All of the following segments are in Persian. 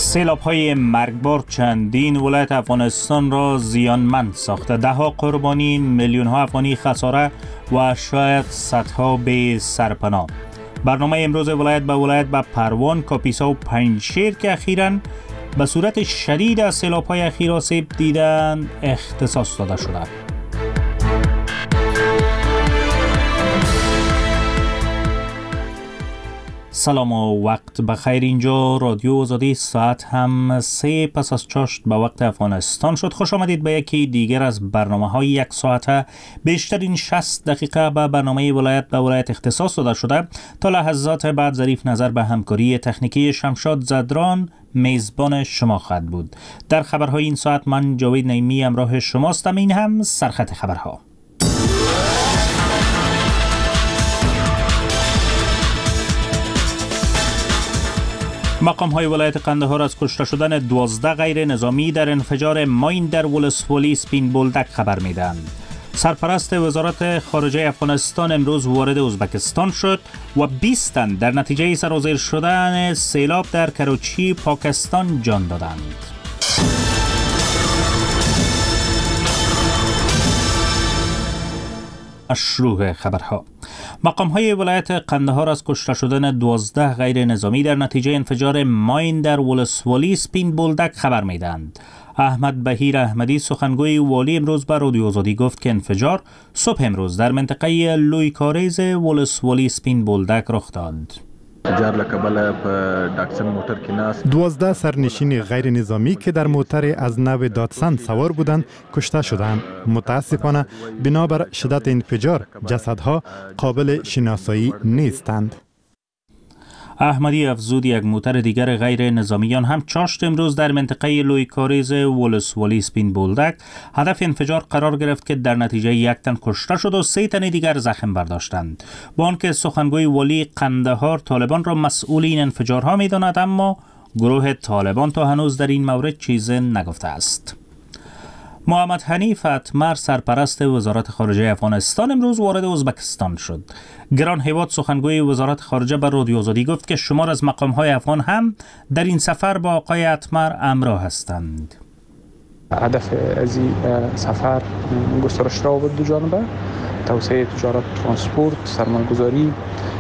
سیلاب‌های مرگبار چندین ولایت افغانستان را زیانمند ساخته، ده‌ها قربانی، میلیون‌ها افغانی خساره و شاید صدها به سرپناه. برنامه امروز ولایت به ولایت به پروان، کاپیسا و پنجشیر که اخیراً به صورت شدید از سیلاب‌های اخیر آسیب دیدن اختصاص داده شده. سلام و وقت بخیر. اینجا رادیو آزادی، ساعت هم 3 پس از چاشت به وقت افغانستان شد. خوش آمدید به یکی دیگر از برنامه‌های یک ساعته. بیشترین 60 دقیقه به برنامه ولایت به ولایت اختصاص داده شده. تا لحظات بعد ظریف نظر به همکاری تکنیکی شمشاد زدران میزبان شما خواهد بود. در خبرهای این ساعت من جاوید نعیمی همراه شماستم. این هم سرخط خبرها. مقام‌های ولایت قندهار از کشته شدن 12 غیر نظامی در انفجار ماین در ولسوالی سپین بولدک خبر میدهند. سرپرست وزارت خارجه افغانستان امروز وارد ازبکستان شد و 20 تن در نتیجه سرازیر شدن سیلاب در کراچی پاکستان جان دادند. شروع خبرها. مقام‌های ولایت قندهار از کشته شدن 12 غیر نظامی در نتیجه انفجار ماین در ولسوالی سپین بولدک خبر میدهند. احمد بهیر احمدی سخنگوی والی امروز به رادیو آزادی گفت که انفجار صبح امروز در منطقه لوی کاریز ولسوالی سپین بولدک رخ داد. 12 سرنشین غیر نظامی که در موتر از نو داتسن سوار بودند کشته شدند. متاسفانه بنابر شدت انفجار جسدها قابل شناسایی نیستند. احمدی افزود یک موتر دیگر غیر نظامیان هم چاشت امروز در منطقه لوی کاریز ولسوالی سپین بولدک هدف انفجار قرار گرفت که در نتیجه 1 تن کشته شد و 3 تن دیگر زخم برداشتند. با آنکه سخنگوی والی قندهار طالبان را مسئول این انفجارها می‌داند، اما گروه طالبان تا هنوز در این مورد چیزی نگفته است. محمد حنیف اتمر سرپرست وزارت خارجه افغانستان امروز وارد ازبکستان شد. گران هیواد سخنگوی وزارت خارجه به رادیو آزادی گفت که شمار از مقام‌های افغان هم در این سفر با آقای اتمر همراه هستند. هدف از این سفر گسترش روابط دو جانبه، توسعه تجارت، ترانسپورت، سرمایه‌گذاری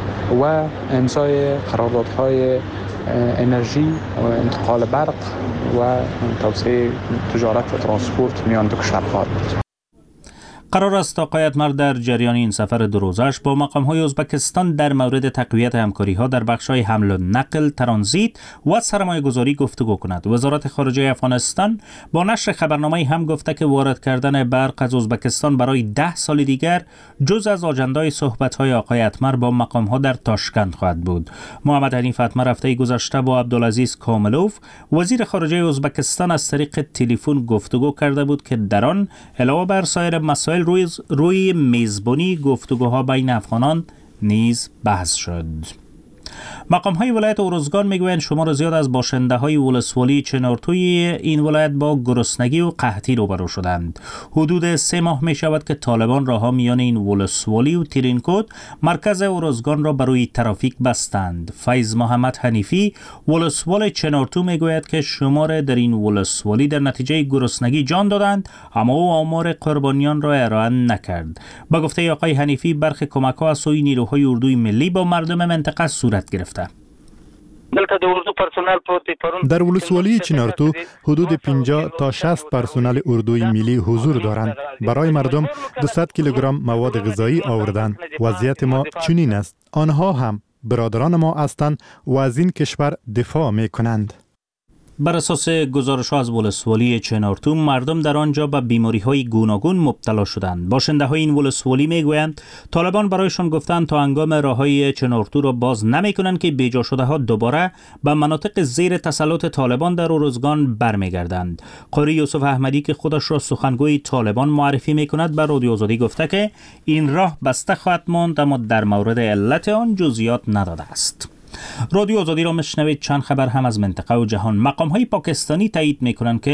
و امضای قراردادهای انرژی و انتقال برق و توسعه تجارت و ترانسپورت میان دو کشورها بود. قرار است آقای اتمر در جریان این سفر 2 روزش با مقام‌های ازبکستان در مورد تقویت همکاری‌ها در بخش‌های حمل و نقل، ترانزیت و سرمایه‌گذاری گفتگو کند. وزارت خارجه افغانستان با نشر خبرنامه‌ای هم گفته که وارد کردن برق از ازبکستان برای 10 سال دیگر جز از آژندای صحبت‌های آقای اتمر با مقام‌ها در تاشکند خواهد بود. محمد حنیف اتمر هفته گذشته با عبدالعزیز کاملوف وزیر خارجه ازبکستان از طریق تلفن گفتگو کرده بود که در آن علاوه بر سایر مسائل روی میزبانی گفتگوها بین افغانان نیز بحث شد. مقام‌های ولایت ارزگان میگویند شمار زیاد از باشنده‌های ولسوالی چنارتوی این ولایت با گرسنگی و قحطی روبرو شدند. حدود 3 ماه می‌شود که طالبان راه‌ها میان این ولسوالی و تیرینکوت مرکز ارزگان را برای ترافیک بستند. فیض محمد حنیفی ولسوال چنارتو میگوید که شمار در این ولسوالی در نتیجه گرسنگی جان دادند، اما او آمار قربانیان را ارائه نکرد. با گفته آقای حنیفی برخی کمک‌ها از سوی نیروهای اردوی ملی با مردم منطقه صورت گرفته. در ولسوالی چنارتو حدود 50 تا 60 پرسنل اردوی ملی حضور دارند. برای مردم 200 کیلوگرم مواد غذایی آوردند. وضعیت ما چنین است. آنها هم برادران ما هستند و از این کشور دفاع می کنند. بر اساس گزارش‌ها از ولسوالی چنارتو مردم در آنجا به بیماری‌های گوناگون مبتلا شدند. باشنده‌های این ولسوالی می‌گویند طالبان برایشان گفتند تا هنگام راههای چنارتو را باز نمی‌کنند که بیجا شده‌ها دوباره به مناطق زیر تسلط طالبان در ارزگان برمیگردند. قاری یوسف احمدی که خودش را سخنگوی طالبان معرفی می‌کند به رادیو آزادی گفته که این راه بسته خواهد ماند، اما در مورد علت آن جزئیات نداده است. رادیو آزادی را میشنوید. چند خبر هم از منطقه و جهان. مقام‌های پاکستانی تایید می‌کنند که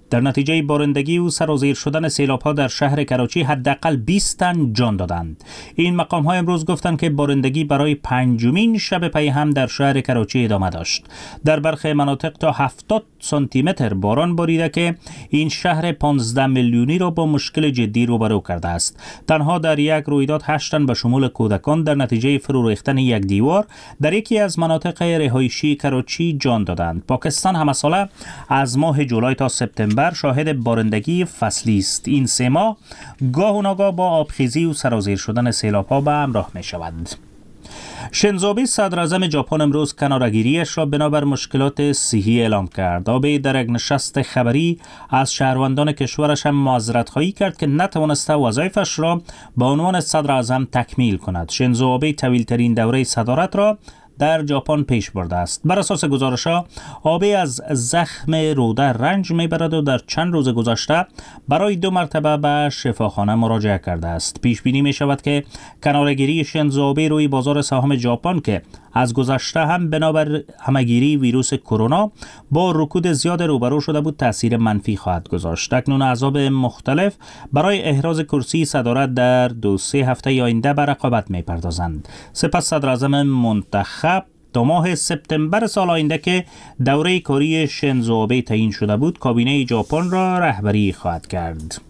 در نتیجه بارندگی و سرازیر شدن سیلاب‌ها در شهر کراچی حداقل 20 تن جان دادند. این مقام‌ها امروز گفتند که بارندگی برای پنجمین شب پی هم در شهر کراچی ادامه داشت. در برخی مناطق تا 70 سانتی متر باران باریده که این شهر 15 میلیونی را با مشکل جدی روبرو کرده است. تنها در یک رویداد 8 تن به شمول کودکان در نتیجه فرو ریختن یک دیوار در یکی از مناطق رهایشی کراچی جان دادند. پاکستان همساله از ماه جولای تا سپتامبر شاهد بارندگی فصلی است. این 3 ماه گاه و ناگاه با آبخیزی و سرازیر شدن سیلاب‌ها به همراه می شود. شینزو آبه صدر اعظم ژاپن امروز کناره‌گیری‌اش را بنابر مشکلات صحی اعلام کرد. آبه در یک نشست خبری از شهروندان کشورش هم معذرت‌خواهی کرد که نتوانسته وظایفش را به عنوان صدر اعظم تکمیل کند. شینزو آبه طویل‌ترین دوره صدارت را در ژاپن پیش برده است. بر اساس گزارش‌ها آبه از زخم روده رنج می‌برد و در چند روز گذشته برای 2 مرتبه به شفاخانه مراجعه کرده است. پیش بینی می‌شود که کناره‌گیری شینزو آبه روی بازار سهام ژاپن که از گذشته هم بنابر همه‌گیری ویروس کرونا با رکود زیاد روبرو شده بود تأثیر منفی خواهد گذاشت. اکنون احزاب مختلف برای احراز کرسی صدارت در 2-3 هفته آینده به رقابت می‌پردازند. سپس صدر اعظم منتخب تا ماه سپتامبر سال آینده که دوره کاری شینزو آبه تعیین شده بود کابینه ژاپن را رهبری خواهد کرد.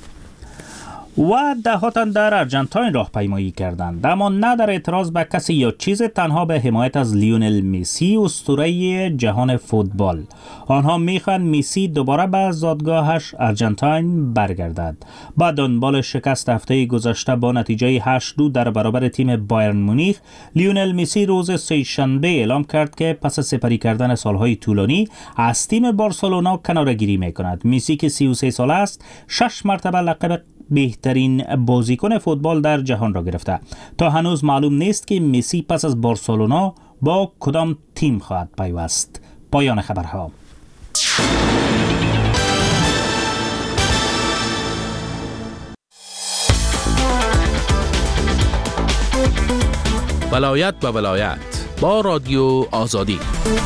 و 10 تن در ارجنتاین راهپیمایی کردند، اما نه در اعتراض به کسی یا چیز، تنها به حمایت از لیونل مسی اسطوره جهان فوتبال. آنها میخواهند مسی دوباره به زادگاهش ارجنتاین برگردد. با دنبال شکست هفته گذشته با نتیجه 8-2 در برابر تیم بایرن مونیخ، لیونل مسی روز سه‌شنبه اعلام کرد که پس سپری کردن سالهای طولانی از تیم بارسلونا کناره‌گیری میکند. مسی که 33 ساله است 6 مرتبه لقب بهترین بازیکن فوتبال در جهان را گرفته. تا هنوز معلوم نیست که مسی پس از بارسلونا با کدام تیم خواهد پیوست. پایان خبرها. ولایت به ولایت با رادیو آزادی.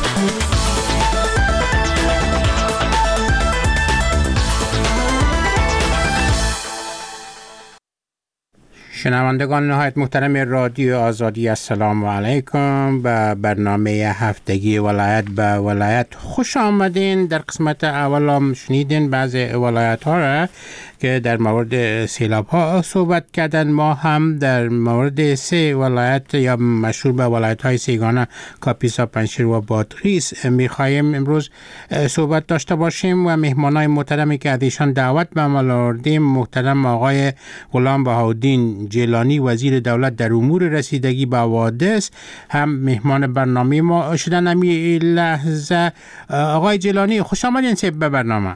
شنوندگان نهایت محترم رادیو آزادی، السلام علیکم. به برنامه هفتگی ولایت به ولایت خوش آمدین. در قسمت اول هم شنیدین بعض ولایت ها را که در مورد سیلاب ها صحبت کردن. ما هم در مورد 3 ولایت یا مشهور به ولایت های سیگانه، کاپیسا، پنجشیر و بادغیس میخواهیم امروز صحبت داشته باشیم و مهمانای محترمی که از ایشان دعوت به عمل آوردیم، محترم آقای غلام بهاءالدین جیلانی، وزیر دولت در امور رسیدگی به حوادث، هم مهمان برنامه ما شدن. امی لحظه آقای جیلانی خوش آمدین به برنامه.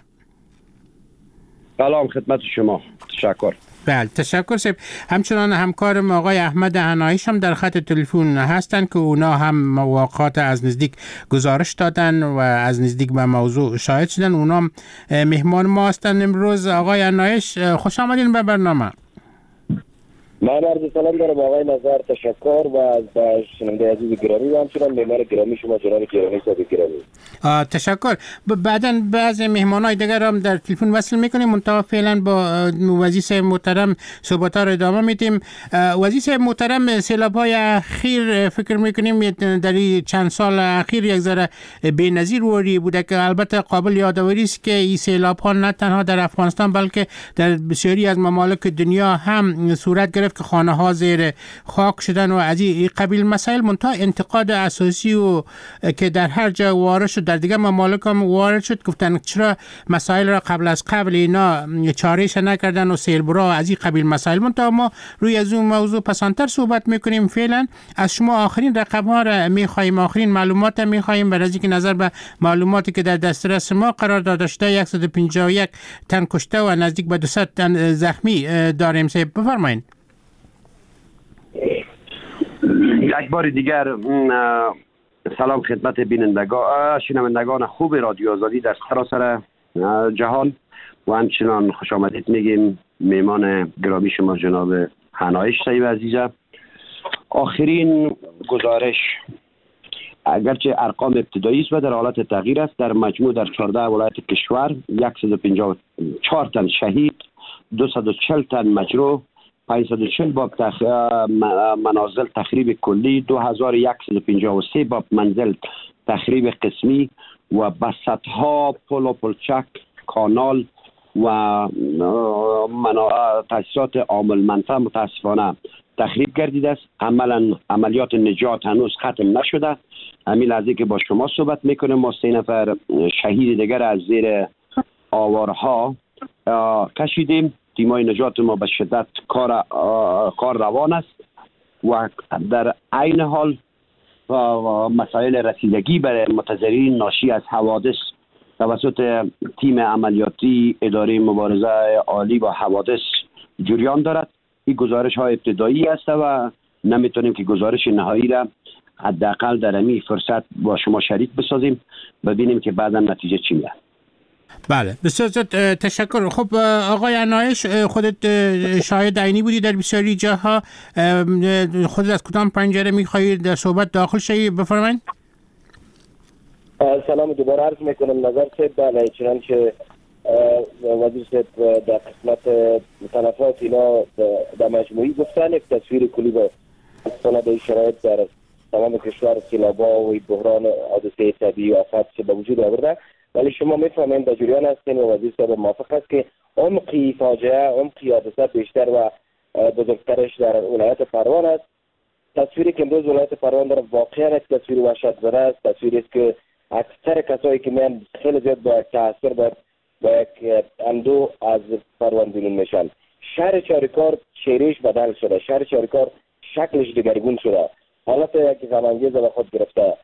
سلام خدمت شما. تشکر. بله تشکر سیب. همچنان همکارم آقای احمد عنایش هم در خط تلفن هستند که اونا هم واقعات از نزدیک گزارش دادن و از نزدیک به موضوع شاهد شدن. اونا هم مهمان ما هستند امروز. آقای عنایش خوش آمدین به برنامه. من عرض سلام دارم آقای نظر، تشکر و از شنونده عزیز گرامی و همچنان مهمان گرامی شما جناب گرامی صاحب گرامی. تشکر. بعداً بعض مهمانای دیگر هم در تلفن وصل میکنیم، منتها فعلا با وزیر محترم صحبت‌ها را ادامه میدیم. وزیر محترم، سیلاب‌های اخیر فکر میکنیم در چند سال اخیر یک ذره بی‌نظیر وری بوده که البته قابل یادآوری است که این سیلاب‌ها نه تنها در افغانستان بلکه در بسیاری از ممالک دنیا هم صورت گرفت که خانه‌ها زیر خاک شدن و از این قبیل مسائل. منتها انتقاد اساسی و که در هر جا وارد شد، در دیگه ممالک هم وارد شد، گفتن چرا مسائل را قبل اینا چارهش نکردن و سیلبرا از این قبیل مسائل. منتها ما روی از اون موضوع پسانتر صحبت میکنیم. فعلا از شما آخرین رقم‌ها را میخوایم، آخرین معلومات را میخوایم، برای اینکه نظر به معلوماتی که در دسترس ما قرار داده شده 151 تن کشته و نزدیک به 200 تن زخمی داریم. بفرمایید. یک بار دیگر سلام خدمت بینندگان شنوندگان خوب رادیو آزادی در سراسر جهان و همچنان خوش آمدید میگیم میمان گرامی شما جناب عنایش صاحب عزیزم. آخرین گزارش اگرچه ارقام ابتدایی است و در حالت تغییر است، در مجموع در 14 ولایت کشور 154 تن شهید، 240 تن مجروح، 540 باب منازل تخریب کلی، 2153 باب منزل تخریب قسمی و بسطها پل و پلچک، کانال و تاسیسات عامل منفعه متاسفانه تخریب گردیده است. عملیات نجات هنوز ختم نشده. همین لحظه که با شما صحبت میکنیم ما 3 نفر شهید دیگر از زیر آوارها کشیدیم. تیمای نجات ما به شدت کار روان است و در عین حال مسائل رسیدگی برای متضررین ناشی از حوادث توسط تیم عملیاتی اداره مبارزه عالی با حوادث جریان دارد. این گزارش های ابتدایی است و نمیتونیم که گزارش نهایی را حداقل در این فرصت با شما شریک بسازیم، ببینیم که بعدا نتیجه چی میاد. بله بسیار زیاد تشکر. خب آقای عنایش، خودت شاهد عینی بودی در بسیاری جاها، خودت از کدام پنجره میخواهی در صحبت داخل شوی؟ بفرمایید. سلام دوباره عرض میکنم. نظر سید بله، چنانچه وزیر سید در قسمت تلفات اینا در مجموعی گفتن، یک تصویر کلی با سند شرایط در تمام کشور سیلابا و بحران حادثه طبیعی و آفات به وجود آورده، ولی شما میفهمین در جریان هستین و وزیر صاحب موافق است که عمقی فاجعه، عمقی حادثه بیشتر و بزرگترش در ولایت پروان است. تصویری که امروز ولایت پروان داره واقعا یک تصویر وحشت زده است. تصویری است که اکثر کسایی که میان خیلی زیاد با تاثیر با یک اندو از پروان بیرون میشن. شهر چاریکار چهرهش بدل شده، شهر چاریکار شکلش دگرگون شده، حالت یک غم‌انگیز به خود گرفته.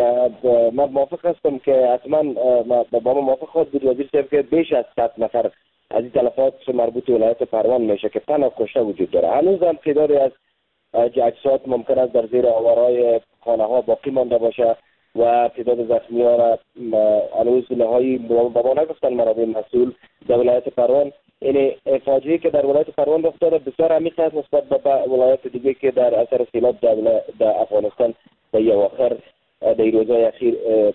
من موافق هستم که حتما با ما موافق خود بود وزیر صاحب که بیش از 100 نفر از این تلفات مربوط به ولایت پروان میشه که تن کشته وجود داره. هنوز هم تعدادی از اجساد ممکن است در زیر آوارهای خانه ها باقی مانده باشه و تعداد زخمی ها را هنوز نهایی با ما نگفتن منابع مسئول در ولایت پروان. این فاجعه‌ای که در ولایت پروان رخ داده بسیار عمیق است نسبت به ولایت دیگه که در اثر سیلاب در افغانستان در اواخر در روزهای اخیر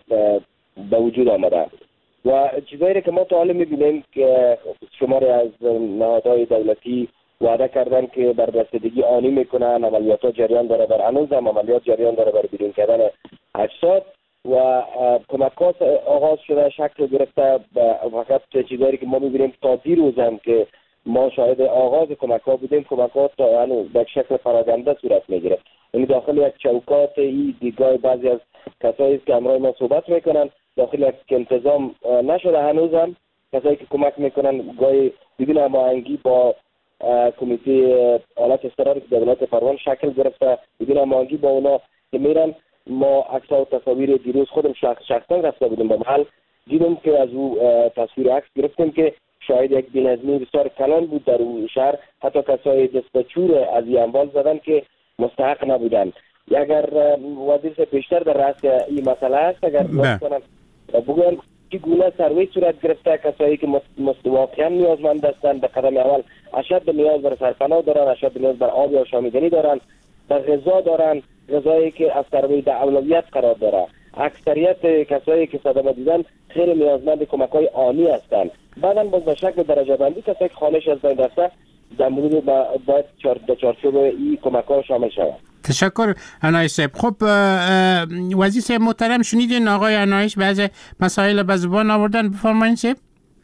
به وجود آمده و چیزایی که ما تا حالا می‌بینیم که شماری از نهادهای دولتی وعده کردن که بر رسیدگی آنی میکنن، عملیات جریان داره، بر هنوز هم عملیات جریان داره بر بیرون کردن اجساد و کمکات آغاز شده، شکل گرفته. فقط چیزایی که ما می‌بینیم تا دیروز هم که ما شاهد آغاز کمک‌ها بودیم، کمکات هنوز به شکل پراکنده صورت میگیره. یعنی داخل یک چوکات ای دیگاه بعضی از کسایی که همراه ما صحبت میکنن داخل یک انتظام نشده. هنوز هم کسایی که کمک میکنن گاهی بدون هماهنگی با کمیته حالت اضطراری که در ولایت پروان شکل گرفته، بدون هماهنگی با اونا که میرن. ما عکس‌ها و تصاویر دیروز خودم شخصا رفته بودیم به محل، دیدم که از او تصویر عکس گرفتیم که شاید یک بی‌نظمی بسیار کلان بود در اون شهر. حتی کسای دستچور از این اموال زدن که مستحق نبودن. اگر وزیر بیشتر در رأس این مسئله است، اگر مثلا بگوین که گونه سروی صورت گرفته، کسایی که واقعا نیازمند هستند به قدم اول اشد نیاز بر سرپناه دارن، اشد نیاز بر آب یا شامیدنی دارن، بر غذا دارن، غذایی که از سروی در اولویت قرار داره. اکثریت کسایی که صدمه دیدن خیلی نیازمند کمک‌های آنی هستند. بعداً باز به شکل درجه بندی کسایی که خانش از بین رفته در مورد باید در چارچوب این کمک‌ها شامل شود. تشکر عنایش صاحب. خب وزیر صاحب محترم، شنیدین آقای عنایش بعض مسائل به زبان آوردن، بفرمایید صاحب.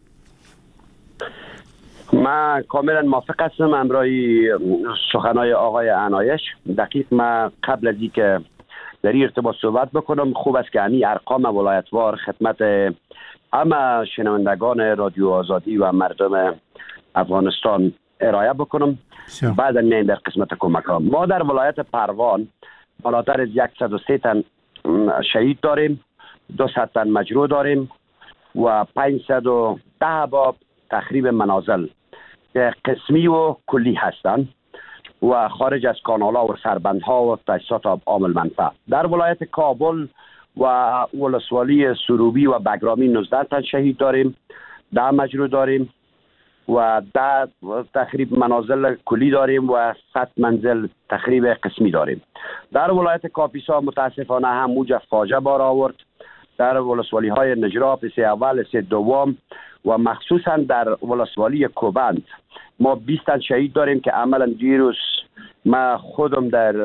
من کاملا موافق هستم امرای سخنهای آقای عنایش. دقیق من قبل از اینکه در این ارتباط صحبت بکنم، خوب است که همین ارقام ولایتوار خدمت همه شنوندگان رادیو آزادی و مردم افغانستان ارائه بکنم. بعد میایم در قسمت کمک ها. ما در ولایت پروان بالاتر از 103 تن شهید داریم، 200 تن مجروح داریم و 510 باب تخریب منازل که قسمی و کلی هستند و خارج از کانال‌ها و سربندها و تاسیسات عامل منفعه. در ولایت کابل و ولسوالی سروبی و بگرامی 19 تن شهید داریم، 10 مجروح داریم و 10 تخریب منازل کلی داریم و 100 منزل تخریب قسمی داریم. در ولایت کاپیسا متاسفانه هم موج فاجعه بار آورد. در ولسوالی های نجراب، سه اول، سه دوم و مخصوصا در ولسوالی کوبند ما 20 تن شهید داریم که عملا دیروز ما خودم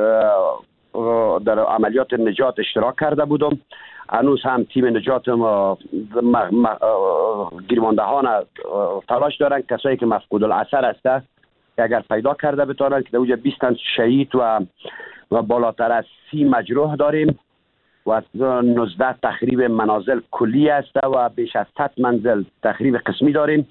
در عملیات نجات اشتراک کرده بودم. هنوز هم تیم نجات ما گیرماندهان تلاش دارن، کسایی که مفقود الاثر هستند که اگر پیدا کرده بتونن که در اونجا 20 تن شهید و بالاتر از 30 مجروح داریم و 19 تخریب منازل کلی است و بیش از 100 منزل تخریب قسمی داریم.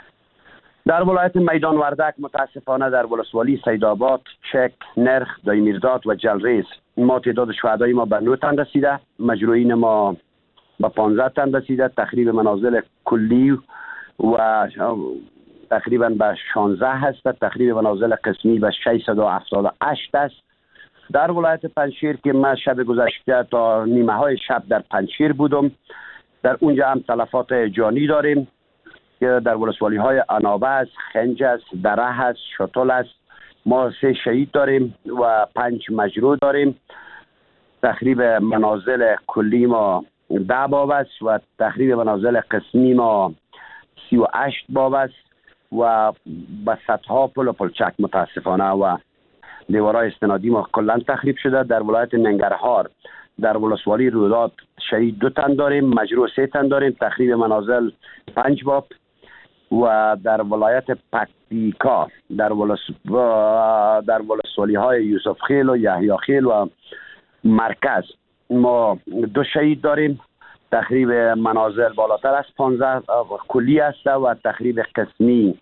در ولایت میدان وردک متاسفانه در ولسوالی سیدآباد، چک، نرخ، دایمیرداد و جلریز ما تعداد شهدای ما به 9 تن رسیده، مجروحین ما به 15 تن رسیده، تخریب منازل کلی و تقریبا به 16 هست، تخریب منازل قسمی به 678 است. در ولایت پنجشیر که من شب گذشته تا نیمه های شب در پنجشیر بودم، در اونجا هم تلفات جانی داریم که در ولسوالی های انابه است، خنج است، دره است، شتل است. ما 3 شهید داریم و 5 مجروح داریم. تخریب منازل کلی ما 10 باب است و تخریب منازل قسمی ما 38 باب است و به صدها پل و پلچک متاسفانه و دیوارهای استنادی ما کلا تخریب شده. در ولایت ننگرهار در ولسوالی روداد شهید 2 تن داریم، مجروح 3 تن داریم، تخریب منازل 5 باب. و در ولایت پکتیکا در ولسوالی های یوسف خیل و یحیی خیل و مرکز ما 2 شهید داریم، تخریب منازل بالاتر از 15 کلی است و تخریب قسمی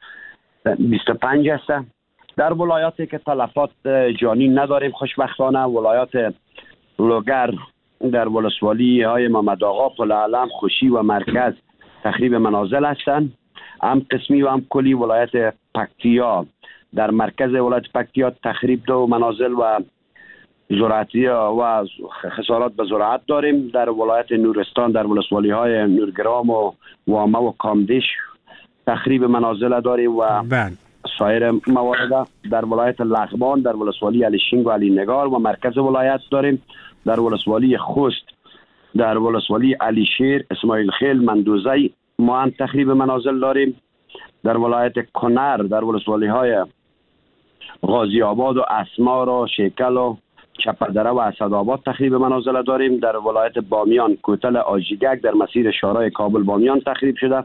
25 است. در ولایاتی که تلفات جانی نداریم خوشبختانه ولایات لوگر در ولسوالی های محمد آقا، پل علم، خوشی و مرکز تخریب منازل هستند، هم قسمی و هم کلی. ولایت پکتیا در مرکز ولایت پکتیا تخریب 2 منازل و زراعتی و خسارات به زراعت داریم. در ولایت نورستان در ولسوالی های نورگرام و وامه و کامدیش تخریب منازل داریم و سایر موارد. در ولایت لغمان در ولسوالی علی شینگ و علی نگار و مرکز ولایت داریم. در ولسوالی خوست در ولسوالی علی شیر، اسماعیل خیل، مندوزی ما هم تخریب منازل داریم. در ولایت کنر در ولسوالی های غازی آباد و اسمار و شیکل و چپردره و اسدآباد تخریب منازل داریم. در ولایت بامیان کوتل آجیگک در مسیر شارع کابل بامیان تخریب شده،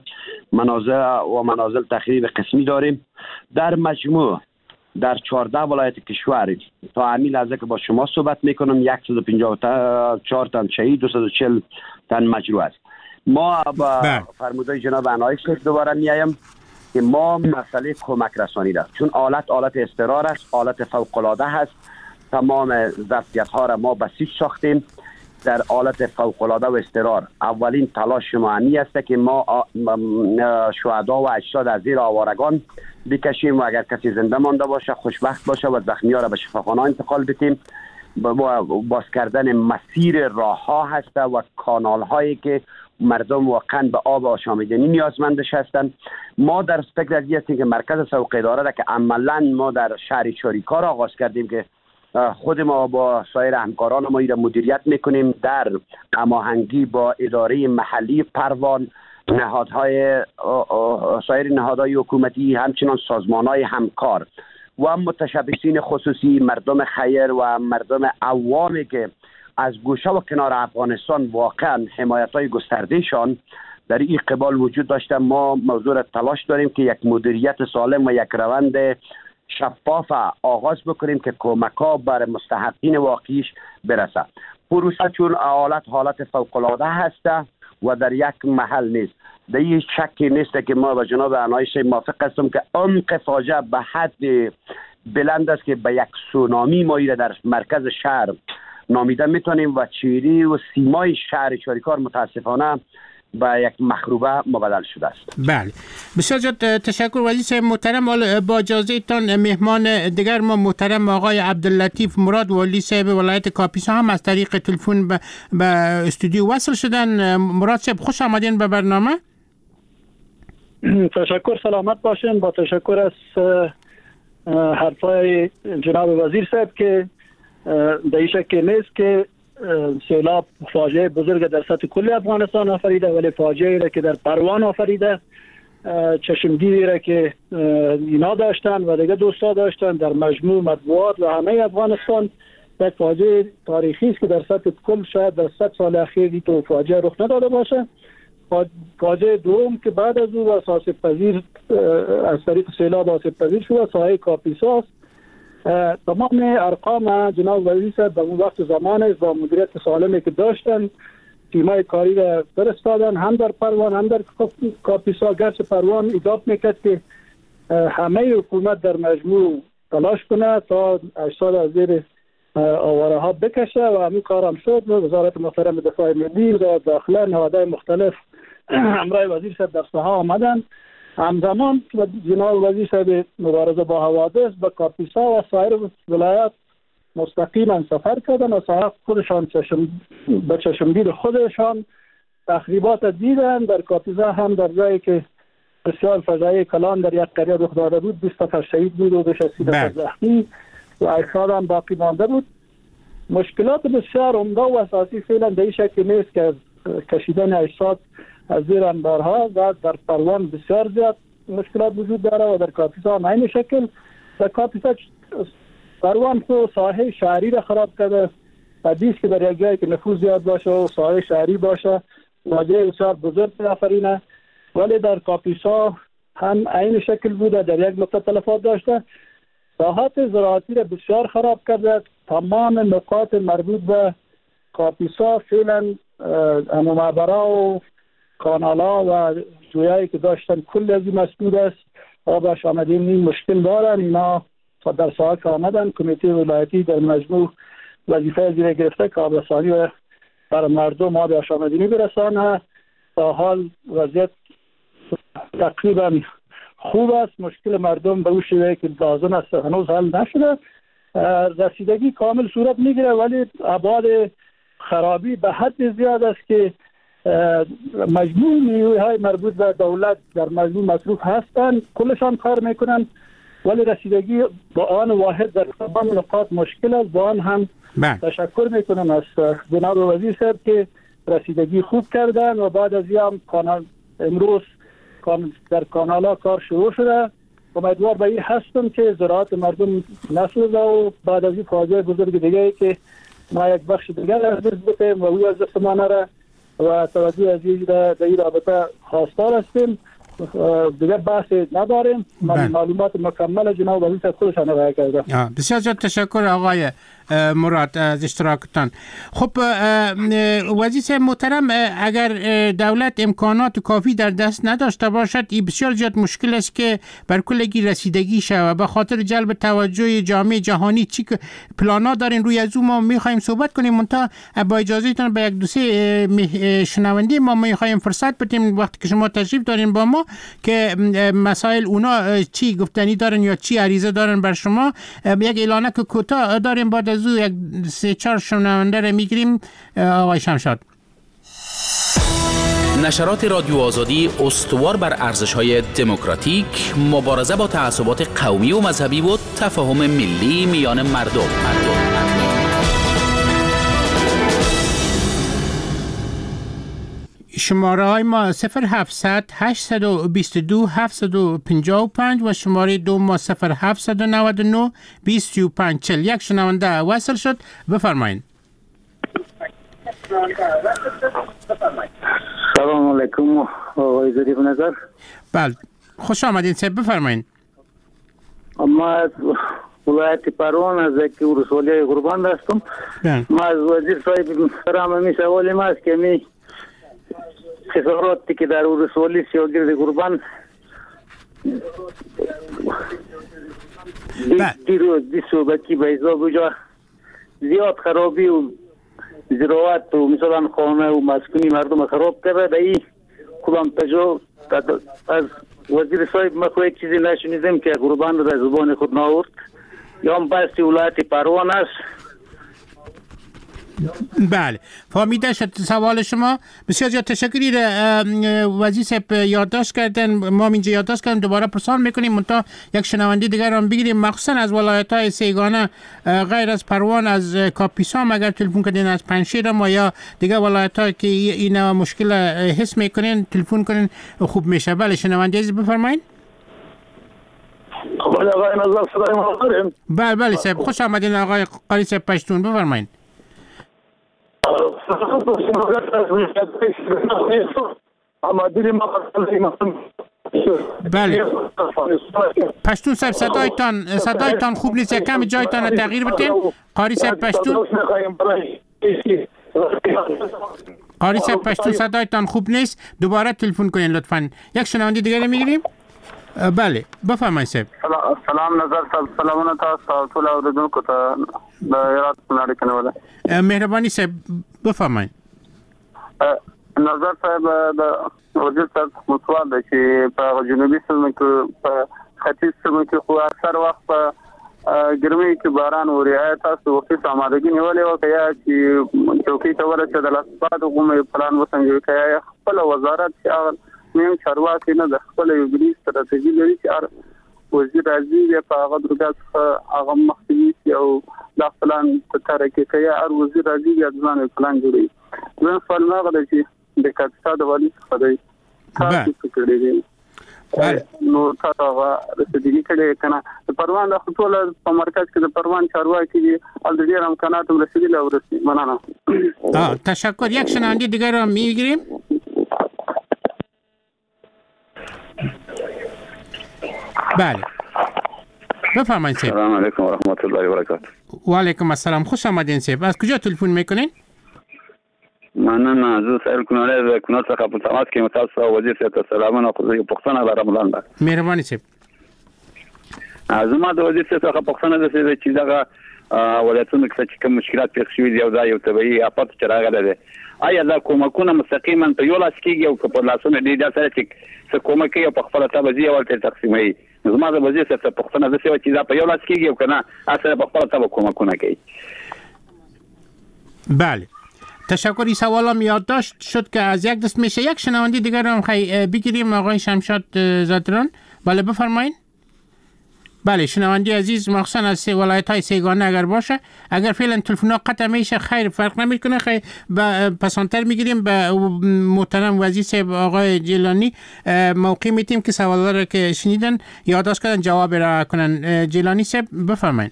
منازل تخریب قسمی داریم. در مجموع در 14 ولایت کشور تا همین لحظه که با شما صحبت میکنم 154 تن شهید، 240 تن مجروح است. ما با فرمودهای جناب عنایت دوباره میایم که ما مسئله کمک رسانی داریم، چون آلت اضطرار است، آلت فوق العاده هست. تمام ظرفیت ها را ما بسیج ساختیم در آلت فوق العاده و اضطرار. اولین تلاش ما همی است که ما شهدا و اجساد از زیر آوارگان بکشیم و اگر کسی زنده مانده باشه خوشبخت باشه و زخمی ها را به شفاخانه انتقال بدیم. باز کردن مسیر راه ها هست و کانال هایی که مردم واقعا به آب آشامیدنی نیازمندش هستند. ما در فکر از هستیم که مرکز سوق اداره را که عملا ما در شهر چاریکار آغاز کردیم که خود ما با سایر همکاران ما را مدیریت میکنیم در هماهنگی با اداره محلی پروان، نهادهای سایر نهادهای حکومتی، همچنان سازمانهای همکار و متشبثین خصوصی، مردم خیر و مردم عوامی که از گوشه و کنار افغانستان واقعا حمایت‌های گستردهشان در این قبال وجود داشته. ما موضوع را تلاش داریم که یک مدیریت سالم و یک روند شفاف آغاز بکنیم که کمک‌ها بر مستحقین واقعیش برسد. پروسه چون حالت فوق‌العاده هست و در یک محل نیست. در این شکی نیست که ما با جناب عنایت موافق هستم که عمق فاجعه به حد بلند است که به یک سونامی ما را در مرکز شهر نامیده میتونیم و چهره و سیمای شهر چاریکار متاسفانه به یک مخروبه مبدل شده است. بله، بسیار زیاد تشکر وزیر صاحب محترم. با اجازه تان مهمان دیگر ما محترم آقای عبداللطیف مراد والی صاحب ولایت کاپیسا هم از طریق تلفن به استودیو وصل شدن. مراد صاحب خوش آمدین به برنامه. تشکر، سلامت باشین. با تشکر از حرفای جناب وزیر صاحب که در این شکل نیست که سیلاب فاجعه بزرگ در سطح کل افغانستان آفریده، ولی فاجعه را که در پروان آفریده، چشمگیری را که اینا داشتن و دیگه دوستا داشتن در مجموع مطبوعات و همه افغانستان، یک فاجعه تاریخی است که در سطح کل شاید در 100 سال اخیر تو فاجعه رخ نداده باشه. فاجعه دوم که بعد از او آسیب پذیر از طریق سیلاب آسیب پذیر شده ساحه کاپیسا است. تمام ارقام جناب وزیر صاحب در اون وقت زمان است با مدیریت سالمی که داشتن، تیمای کاری را فرستادن هم در پروان هم در کاپیسا. گرچه پروان ایجاب میکرد که همه حکومت در مجموع تلاش کنه تا اجساد از زیر آواره ها بکشه و همین کار هم شد. وزارت محترم دفاع ملی و داخله نهادهای مختلف همراه وزیر صاحب در ساحه آمدن. همزمان جناب وزیر صاحب مبارزه با حوادث به کاپیسا و سایر ولایات مستقیما سفر کردن و ساحه خودشان به چشمدید خودشان تخریبات دیدن. در کاپیسا هم در جایی که بسیار فجایع کلان در یک قریه رخ داده بود، 20 نفر شهید بود و 30 نفر زخمی و اجساد هم باقی مانده بود. مشکلات بسیار عمده و اساسی فعلا در این شکل نیست که کشیدن اجساد از زیر انبارها و در پروان بسیار زیاد مشکلات وجود داره و در کاپیسا هم این شکل. در کاپیسا پروان خو ساحه شهری را خراب کرده. حدیث که در یک جایی که نفوذ زیاد باشه و ساحه شهری باشه واجه بسیار بزرگ آفرینه، ولی در کاپیسا هم این شکل بوده، در یک نقطه تلفات داشته. ساحات زراعتی را بسیار خراب کرده. تمام نقاط مربوط به کاپیسا فعلا معبرها و کانالا و جویایی که داشتن کل از این مسدود است. آبش آمدین این مشکل دارن. اینا در ساحه که آمدن کمیته ولایتی در مجموع وظیفه زیر گرفته که آبرسانی و بر مردم آب آمدینی برسانه. تا حال وضعیت تقریبا خوب است. مشکل مردم به اون شیوه که لازم است هنوز حل نشده. رسیدگی کامل صورت میگیره ولی ابعاد خرابی به حد زیاد است که مجموع نیروهای مربوط به دولت در مجموع مصروف هستند، کلشان کار میکنن ولی رسیدگی با آن واحد در تمام نقاط مشکل است. با آن هم تشکر میکنم از جناب وزیر صاحب که رسیدگی خوب کردن و بعد از این هم امروز در کانالا کار شروع شده. امیدوار به این هستم که زراعت مردم نسوزه و بعد از این فاجعه بزرگ دیگه که ما یک بخش دیگر از دست بکنیم و او از دست ما نره و توجه از این رابطه خواستار هستیم. دیگر بحث نداریم. معلومات مکمل جناب وزیر صاحب خودشان ارائه کرده. بسیار زیاد تشکر آقای مراد از اشتراکتان. خب وزیر صاحب محترم، اگر دولت امکانات کافی در دست نداشته باشد این بسیار زیاد مشکل است که بر کلگی رسیدگی شود. به خاطر جلب توجه جامعه جهانی چی پلانا دارین روی از اون ما میخوایم صحبت کنیم. منتها با اجازهتون به یک دو سه شنونده ما میخوایم فرصت بدیم وقتی که شما تشریف دارین با ما که مسائل اونا چی گفتنی دارن یا چی عریضه دارن بر شما. یک اعلانک کوتاه داریم بعد از او یک 3-4 شنونده رو میگیریم. آقای شمشاد. نشرات رادیو آزادی استوار بر ارزش‌های دموکراتیک، مبارزه با تعصبات قومی و مذهبی و تفاهم ملی میان مردم. شماره های ما 0700 822 755 و شماره دو ما 0799 2540. یک شنونده وصل شد، بفرمایید. سلام علیکم آقای ظریف نظر. بله خوش آمدین صاحب، بفرمایید. ما از ولایت پروان از یک ولسوالی قربان هستم. ما از وزیر صاحب فراموشی سوالی ما است که می خساراتی که در ولسوالی سیاگرد قربان دی صوبتی به حساب جا زیاد خرابی و زراعت و مثلا خانه و مسکونی مردم خراب کرده. در این کدام تجربه از وزیر صاحب ما کوئی چیزی نشنیدیم که قربان را در زبان خود ناورد. یا هم بحث ولایت پروان است. بله فهمیده شد سوال شما. بسیار زیاد تشکری وزیر صاحب یادداشت کردن، ما اینجا یادداشت کردیم، دوباره پرسان میکنیم منتها یک شنونده دیگر هم بگیریم، مخصوصا از ولایت‌های سیگانه غیر از پروان، از کاپیسا اگر تلفن کردین، از پنشیر ما یا دیگر ولایت‌های که این مشکل حس میکنین تلفن کنین خوب میشه. بله شنونده عزیز بفرمایید. بله صاحب خوش آمدین آقای قاری صاحب پشتون، بفرمایید. بله پشتون صاحب صدایتان خوب نیست، کم جایتان تغییر بدین. قاری صاحب پشتون صدایتان خوب نیست، دوباره تلفن کنین لطفاً. یک شنونده دیگه میگیریم. بله بفرمایید صاحب. سلام نظر صاحب، سلامونه تاسو ټول اوریدونکو ته د هرات نړۍ کنه. مهرباني صاحب بفرمایید. نظر صاحب د وزیر صاحب مسوال دی چې په جنوبي سیمو کې په ختیځ سیمو کې خو اکثر وخت په ګرمۍ کې باران وری، تاسو وختي آمادګي نیولې او کیا چې چوکۍ ته ورسېدل اسباد غومه پلان وسنګوي کیا خپل وزارت چې نیم چارواکي نه د خپل یو ګری ستراتیژي لري چې وزیر راځي په هغه درګه هغه مخکې او د پلان تر کې کیا ار وزیر راځي د ځان پلان جوړي. نو فل ما غواړي چې د کاټسا د والی خدای تاسو فکر دی نو تاسو هغه رسېدلی کړي کنه د پروان د خپل په مرکز کې د پروان چارواکي دي ال دې امکانات رسېدلی او رسېدلی مننه. تشکر. یک شنونده دیگر رو میگیریم. بله بفرمایید صاحب. سلام علیکم و رحمت الله و برکاته. و علیکم السلام، خوش آمدین صاحب. از کجا تلفن میکنین؟ مننه زه سائل کناله د کنات څخه په تماس کې متاسفه وزیر صاحب سلامونه خو پښتنه لرم لاندې. مهرباني صاحب. زما د وزیر صاحب څخه پښتنه د چې دغه ولایتونو کې چې کوم مشکلات پیښ شوي دي او دا یو طبيعي آفت چې راغلی دی، آیا دا کومکونه مستقیما په یو لاس کېږي او په لاسونه دي دا سره چې څه کومک یې په خپل تابعي او تقسیمي؟ زما د وزیر صاحب پښتنه د څه چې دا په یو لاس کېږي او کنه اصله په خپل تابع کومکونه کوي. بله تشکری. سوالم یادداشت شد که از یک دست میشه. یک شنونده دیگر هم بگیریم آقای شمشاد زادران. بله بفرمایید. بله شنونده عزیز مخصوصا از ولایت‌های سیگانه اگر باشه، اگر فعلا تلفن‌ها قطع میشه خیر فرق نمیکنه، خیر پسانتر میگیریم به محترم وزیر صاحب آقای جیلانی موقع میتیم که سوالا رو که شنیدن یادداشت کردن جواب را کنن. جیلانی صاحب بفرمایید.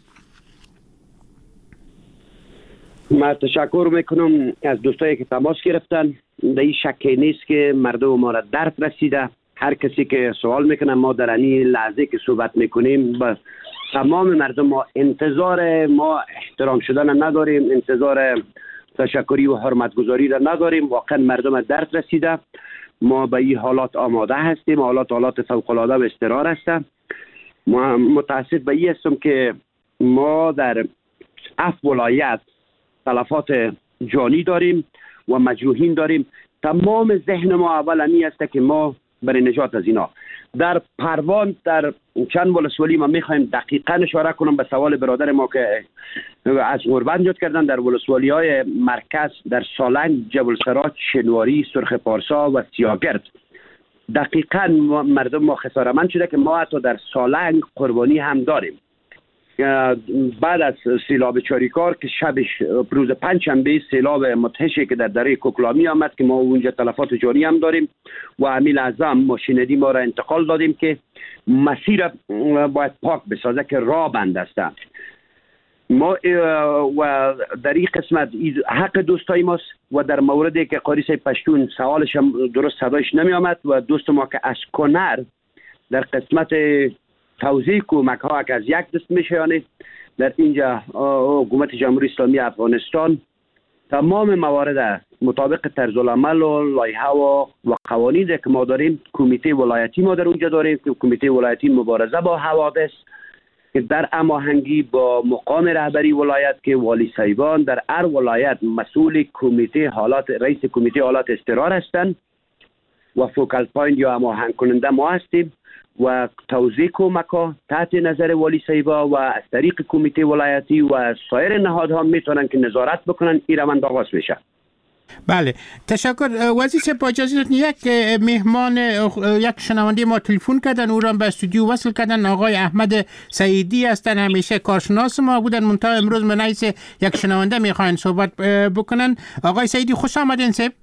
من تشکر میکنم از دوستایی که تماس گرفتن. در این شکی نیست که مردم ما را درد رسیده. هر کسی که سوال میکنه ما در این لحظه که صحبت میکنیم با تمام مردم ما انتظار ما احترام شدن نداریم، انتظار تشکری و حرمتگذاری را نداریم. واقعا مردم درد رسیده. ما به این حالات آماده هستیم. حالات فوق‌العاده و اضطرار هستند. ما متاسف به این هستم که ما در 7 ولایت تلفات جانی داریم و مجروحین داریم. تمام ذهن ما اول این است که ما برای نجات از اینا در پروان در چند ولسوالی ما میخوایم دقیقاً اشاره کنم به سوال برادر ما که از غربت جد کردن. در ولسوالی های مرکز در سالنگ، جبل سراج، شنواری، سرخ پارسا و سیاگرد دقیقاً مردم ما خسارمند شده که ما حتی در سالنگ قربانی هم داریم. بعد از سیلاب چاریکار که شبش روز پنجشنبه سیلاب مدهشی که در دره کوکلامی آمد که ما اونجا تلفات جانی هم داریم و امیل اعظم ماشیندی ما را انتقال دادیم که مسیر باید پاک بسازه که راه بند است. ما و در این قسمت حق دوستای ماست و در موردی که قاری صاحب پشتون سوالش درست صدایش نمی آمد و دوست ما که از کنر در قسمت توزیع کمک ها که از یک دست میشه در اینجا حکومت جمهوری اسلامی افغانستان تمام موارد مطابق طرز العمل و لایحه و قوانین که ما داریم، کمیته ولایتی ما در اونجا داریم که کمیته ولایتی مبارزه با حوادث که در هماهنگی با مقام رهبری ولایت که والی سیبان در هر ولایت مسئول کمیته حالات رئیس کمیته حالات اضطرار هستند و فوکال پوینت یا هماهنگ کننده ما هستیم و توزیع کمک‌ها تحت نظر والی صاحبا و از طریق کمیته ولایتی و سایر نهادها میتونن که نظارت بکنن. این روند آغاز میشه. بله تشکر. وزیر صاحب با اجازهتون یک مهمان یک شنونده ما تلفن کردن، او را به استودیو وصل کردن. آقای احمد سعیدی هستن، همیشه کارشناس ما بودن، منتها امروز به نحیث یک شنونده میخواین صحبت بکنن. آقای سعیدی خوش آمدین. صاحب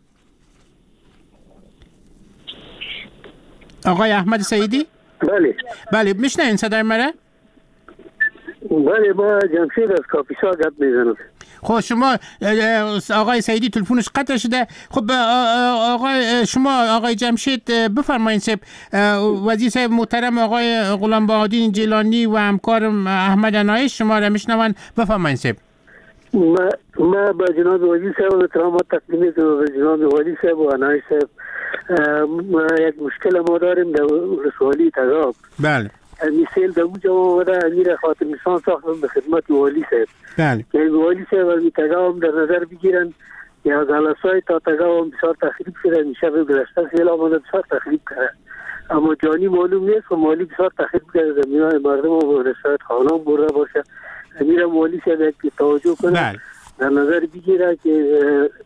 آقای احمد سعیدی. بله میشنوین صدای مرا؟ بله با جمشید از کاپیسا گپ میزنم. خب شما آقای سعیدی تلفنش قطع شده. خب آقای شما آقای جمشید بفرمایید. صاحب وزیر صاحب محترم آقای غلام بهادین جیلانی و همکار احمد عنایش شما را میشنون. بفرمایید صاحب. ما با جناب وزیر صاحب احترامات تقدیم میکنم. به جناب وزیر صاحب و عنایش صاحب یک مشکل ما داریم در ولسوالی تگاب. بله مثال در اونجا آمده امیر خاطر نشان ساختم به خدمت والی صاحب. بله که والی صاحب از تگاب هم در نظر بگیرن یا جلسای تا تگاب هم بسیار تخریب شده. میشه گذشته سیلاب هم بسیار تخریب کرده، اما جانی معلوم نیست و مالی بسیار تخریب کرده. زمینای مردم هم به رسایت خانم برده باشه. امیر والی صاحب یک توجه کنه در نظر بگیره که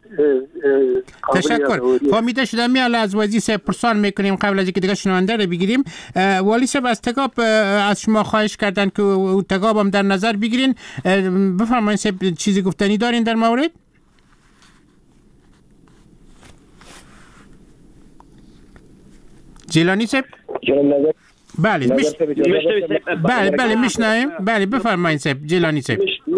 تشکر. فهمیده شده. میاله از وزیر صاحب پرسان میکنیم قبل از اینکه دیگه شنونده رو بگیریم. والی صاحب از تگاب از شما خواهش کردن که تگاب هم در نظر بگیرین. بفرمایید صاحب چیزی گفتنی دارین در مورد؟ جیلانی صاحب. بله بله میشنویم. بله بفرمایید صاحب جیلانی صاحب.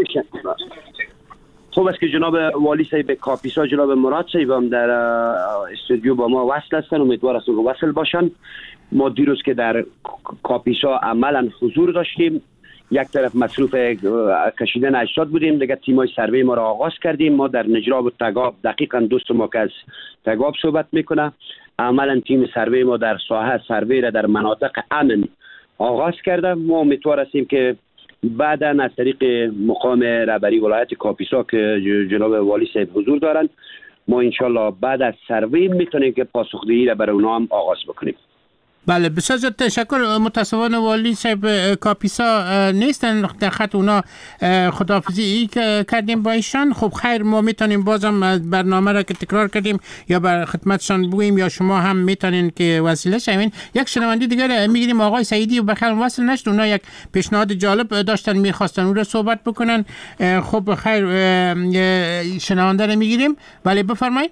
خوب است که جناب والی صاحب کاپیسا جناب مراد صاحب هم در استودیو با ما وصل هستن. امیدوار هستم که وصل باشن. ما دیروز که در کاپیسا عملا حضور داشتیم، یک طرف مصروف کشیدن اجساد بودیم، دیگه تیمای سروی ما را آغاز کردیم. ما در نجراب و تگاب دقیقاً دوست ما که از تگاب صحبت میکنه، عملا تیم سروی ما در ساحه سروی را در مناطق امن آغاز کرده. ما امیدوار هستیم که بعدا از طریق مقام رهبری ولایت کاپیسا که جناب والی صاحب حضور دارند، ما انشالله بعد از سروی میتونیم که پاسخگویی را برای اونا هم آغاز بکنیم. بله بسیار زیاد تشکر. متاسفانه والی صاحب کاپیسا نیستن در خط، اونا خداحافظی کردیم با ایشان. خب خیر، ما میتونیم بازم برنامه را که تکرار کردیم یا بر خدمتشان بگوییم یا شما هم میتونین که وسیله شوین. یک شنونده دیگر میگیریم. آقای سعیدی بخیر وصل نشد، اونا یک پیشنهاد جالب داشتن میخواستن اون رو صحبت بکنن. خب خیر شنونده رو میگیریم. بله بفرمایید.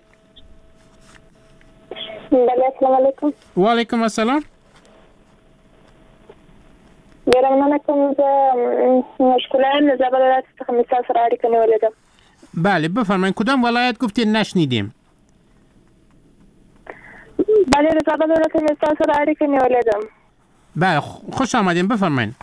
بله السلام علیکم. و علیکم السلام. من کوم مشکلات نزابل ولایت مثال سره اړیکه نیولې ده. بله بفرمایید. کدام ولایت گفتین نشنیدیم؟ بله نزابل ولایت مثال سره اړیکه نیولې ده. بله خوش آمدین. بفرمایید.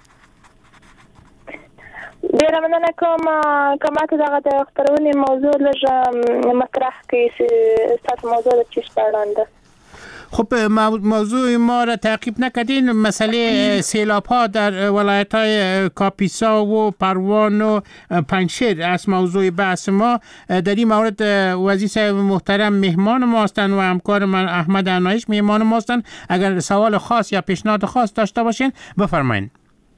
ډیره مننه کوم که ماته دغه د خپرونې موضوع لږ مطرح کړئ چې ستاسو موضوع د چی شپاړان ده. خب موضوع ما را تعقیب نکردین. مسئله سیلاب ها در ولایت های کاپیسا و پروان و پنجشیر از موضوع بحث ما. در این مورد وزیر صاحب محترم مهمان ما هستند و همکار من احمد عنایش مهمان ما هستند. اگر سوال خاص یا پیشنهاد خاص داشته باشین بفرمایید.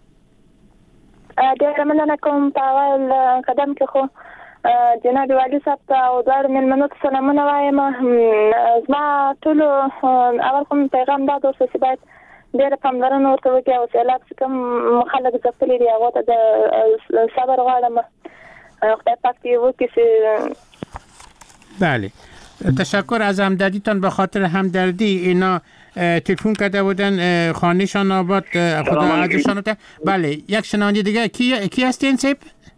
ډیره مننه کوم. په اول قدم کې خو جناب والی صاحب ته او دواړو مېلمنو ته سلامونه وایم. زما ټولو اول کوم پیغام دا دوست چې باید ډیره پاملرنه ورته وکړي او سیلاب چې کوم خلک ځپلي دي هغو ته د صبر غواړم. خدای پاک دې وکړي چې بله تشکر از همدردیتان. به خاطر همدردی اینا تلفن کرده بودن خانهشان آباد. خدا عزشان. بله یک شنونده دیگه کی هستین صاحب؟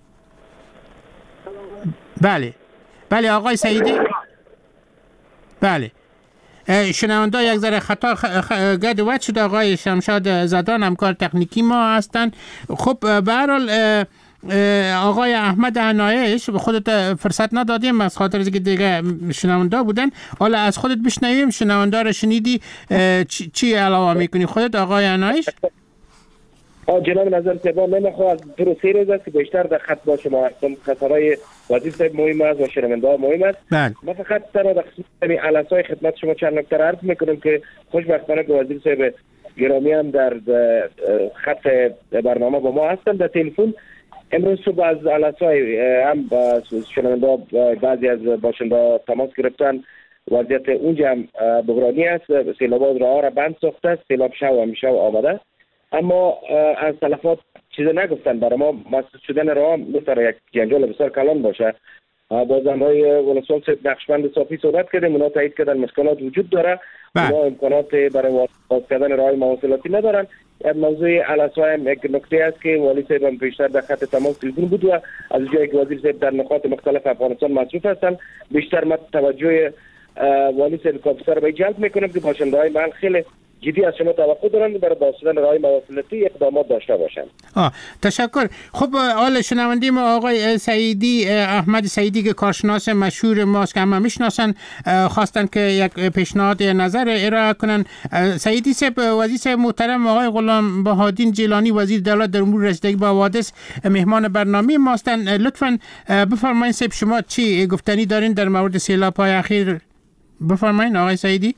بله آقای سعیدی. بله شنونده یک ذره خطا گد وقت شد. آقای شمشاد زدان همکار تکنیکی ما هستند. خب به هر حال آقای احمد عنایش خودت فرصت ندادیم از خاطر اینکه دیگه شنونده بودن. حالا از خودت بشنویم. شنونده رو شنیدی، چی علاوه میکنی خودت آقای عنایش؟ جناب نظر صاحب نمیخواه از پروسه روز که بیشتر در خط با شما هستم. خطرهای وزیر صاحب مهم است و شنونده ها مهم است. ما فقط در خصوص علاسای خدمت شما چند نکته عرض میکنم که خوشبختانه که وزیر صاحب گرامی هم در خط برنامه با ما هستند در تلفن. امروز صبح از علسای هم با شنونده بعضی از باشنده تماس گرفتن. وضعیت اونجا هم بحرانی است. سیلابات راه را بند ساخته است. سیلاب شو آمده، اما از تلفات چیز نگفتن برای ما. مسدود شدن راه مثل یک جنجال بسیار کلان باشه. باز همراه ولسوالی نقشبند صافی صحبت کردیم، اونا تایید کردن مشکلات وجود داره، اونا امکانات برای باز کردن راه مواصلاتی ندارن. موضوع علسای هم یک نکته است که والی صاحب هم بیشتر در خط تماس تلفن بود و از جایی که وزیر صاحب در نقاط مختلف افغانستان مصروف هستند، بیشتر ما توجه والی صاحب کاپیسا را به جلب میکنم که باشنده‌های محل خیلی جدی از شما توقع دارند برای باز شدن راه مواصلاتی اقدامات داشته باشند. تشکر. خب حال شنونده ما آقای سعیدی، احمد سعیدی که کارشناس مشهور ماست که همه میشناسن، خواستن که یک پیشنهاد نظر ارائه کنن. سعیدی صاحب، وزیر صاحب محترم آقای غلام بهادین جیلانی وزیر دولت در امور رسیدگی به حوادث مهمان برنامه ماستن. لطفاً بفرمایید صاحب شما چی گفتنی دارین در مورد سیلاب‌های اخیر؟ بفرمایید آقای سعیدی.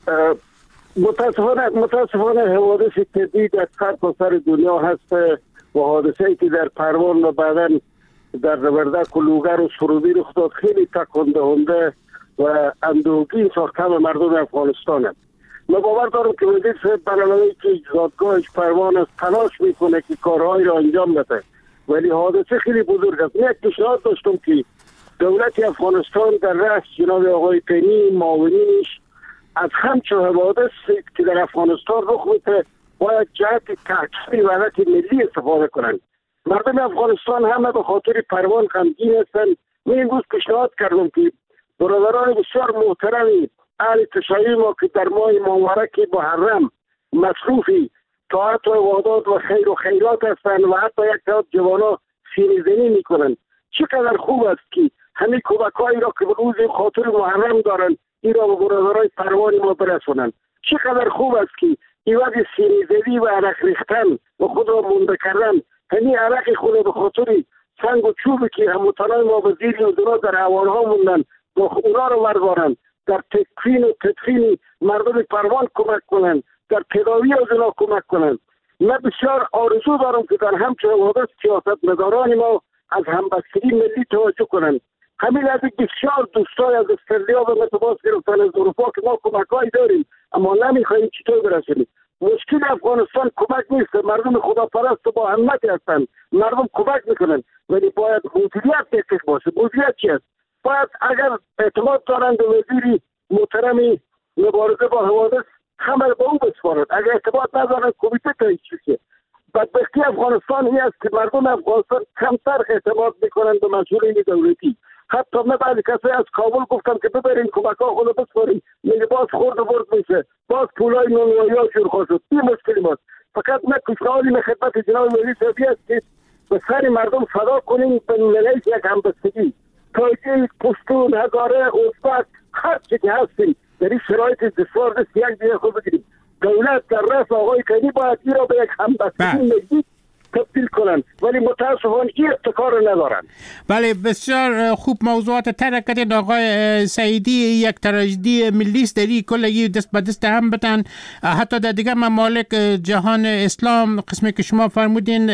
متاسفانه حوادث طبیعی در سر دنیا هست و حادثه‌ای که در پروان و بعداً در نبردک و لوگر و سرودی رخ داد خیلی تکان دهنده و اندوهگین ساخته به مردم افغانستان است. من باور دارم که وزیر صاحب برنامه‌ای که زادگاهش پروان است تلاش میکنه که کارهایی را انجام بده، ولی حادثه خیلی بزرگ است. من یک پیشنهاد داشتم که دولت افغانستان در رأس جناب آقای قنی معاونینش از همچون حوادث که در افغانستان رخ میده باید جهت تحکیم وحدت ملی استفاده کنند. مردم افغانستان همه به خاطر پروان غمگین هستند. من امروز پیشنهاد کردم که برادران بسیار محترمی اهل تشیع ما که در ماه مبارک محرم مصروفی طاعت و عبادات و خیر و خیرات هستند و حتی یک تعداد جوانا سینه‌زنی میکنند، چقدر خوب است که همین کمک‌هایی را که به روز خاطر محرم دارند این را به برادرای پروان ما برسونند. چقدر خوب است که این وقت سینه‌زنی و عرق ریختن و خود را مونده کردن، همین عرق خود به خاطر سنگ و چوبی که هموطنان ما به زیر اونا در حوالها موندن و اونا را بردارند، در تکفین و تدفین مردم پروان کمک کنند، در تداوی از اونا کمک کنند. من بسیار آرزو دارم که در همچون حوادث سیاستمداران ما از همبستگی ملی توجه کنند. همین از بسیار دوستای از استرالیا و متباس گرفتن از اروپا که ما کمک‌هایی داریم اما نمیخواهیم چطور برسونیم. مشکل افغانستان کمک نیست، مردم خداپرست با همت هستند، مردم کمک میکنن، ولی باید مدیریت دقیق باشه. مدیریت چی است؟ باید اگر اعتماد دارند به وزیری محترمی مبارزه با حوادث همه با او بسپارند، اگر اعتماد ندارند کمیته تایید شه. بدبختی افغانستان این است که مردم افغانستان کمتر اعتماد میکنند به مسئولین دولتی. حتی من بعضی کسایی از کابل گفتم که ببرین کمک‌ها خود بسپارین، میگه باز خورد و برد میشه، باز پولای نونوایی جور شد. این مشکلی ماست. فقط من پیشنهادی به خدمت جناب وزیر صاحب است که به سر مردم فدا کنیم به ملیت یک همبستگی. تاجیک، پشتون، هزاره، ازبک، هر چی که هستیم در این شرایط دشوار دست یک دیگه خود بگیریم. دولت در رأس آقای قنی باید این را به یک همبستگی ملی تبدیل کنند، ولی متاسفانه این ابتکار ندارند. بله، بسیار خوب موضوعات طرح کردید آقای سعیدی. یک تراژدی ملی است، دری کلگی دست به دست هم بتن. حتی در دیگر ممالک جهان اسلام قسمی که شما فرمودین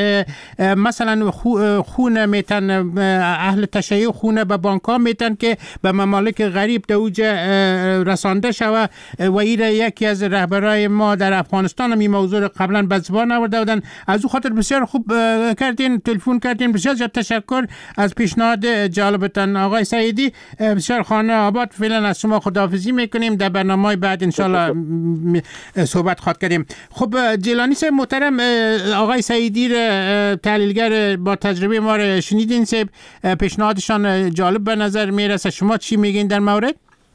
مثلا خونه میتن، اهل تشیع خونه به بانک ها میتن که به ممالک غریب در اوجه رسانده شود و این یکی از رهبرای ما در افغانستان هم این موضوع قبلا به زبان آورده بودن. از او خاطر بسیار خوب کردین، تلفن کردین. بسیار تشکر از پیشنهاد جالبتان آقای سعیدی. بسیار خانه آباد. فعلا از شما خداحافظی میکنیم، در برنامه بعد انشالله صحبت خواهد کردیم. خب جیلانی صاحب محترم، آقای سعیدی تحلیلگر با تجربه ما رو شنیدین. صاحب پیشنهادشان جالب به نظر میرسه، شما چی میگین در مورد؟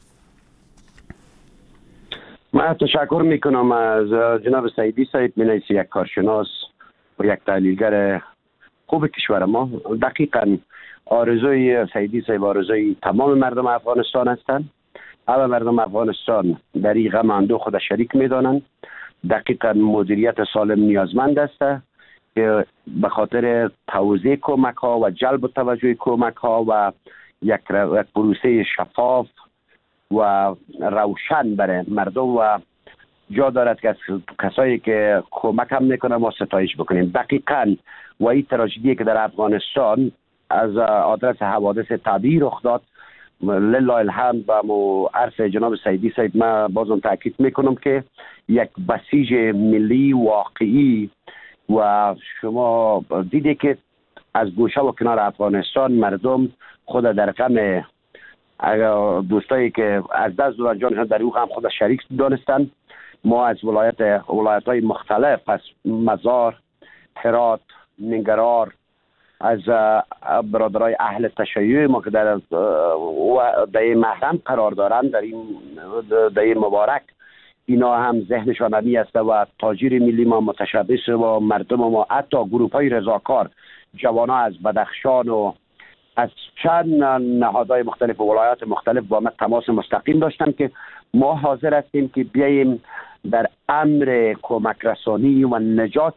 من تشکر میکنم از جناب سعیدی صاحب، من یک کارشناس و یک تحلیلگر خوب کشور ما. دقیقاً آرزوی سعیدی صاحب آرزوی تمام مردم افغانستان هستند. همه مردم افغانستان در این غم اندوه خود شریک میدانند. دقیقاً مدیریت سالم نیازمند است که به خاطر توزیع کمک ها و جلب توجه کمک ها و یک پروسه شفاف و روشن برای مردم و جا دارد که از کسایی که کمک هم میکنه ما ستایش بکنیم. دقیقاً و این تراژدی که در افغانستان از آدرس حوادث طبیعی رخ داد، لله الحمد با عرض جناب سیدی صاحب من بازم تاکید میکنم که یک بسیج ملی واقعی و شما دیدی که از گوشه و کنار افغانستان مردم خود در غم دوستایی که از دست دادن جانشان در او هم خود شریک دانستن. ما از ولایت‌های مختلف، از مزار، هرات، ننگرهار، از برادرای اهل تشیع ما که در محرم قرار دارند در این مبارک، اینا هم ذهنشان همی است و تاجر ملی ما متشبث و مردم ما، حتی گروه‌های رضاکار، جوانا از بدخشان و از چند نهادهای مختلف و ولایات مختلف با ما تماس مستقیم داشتن که ما حاضر هستیم که بیاییم در امر کمک رسانی و نجات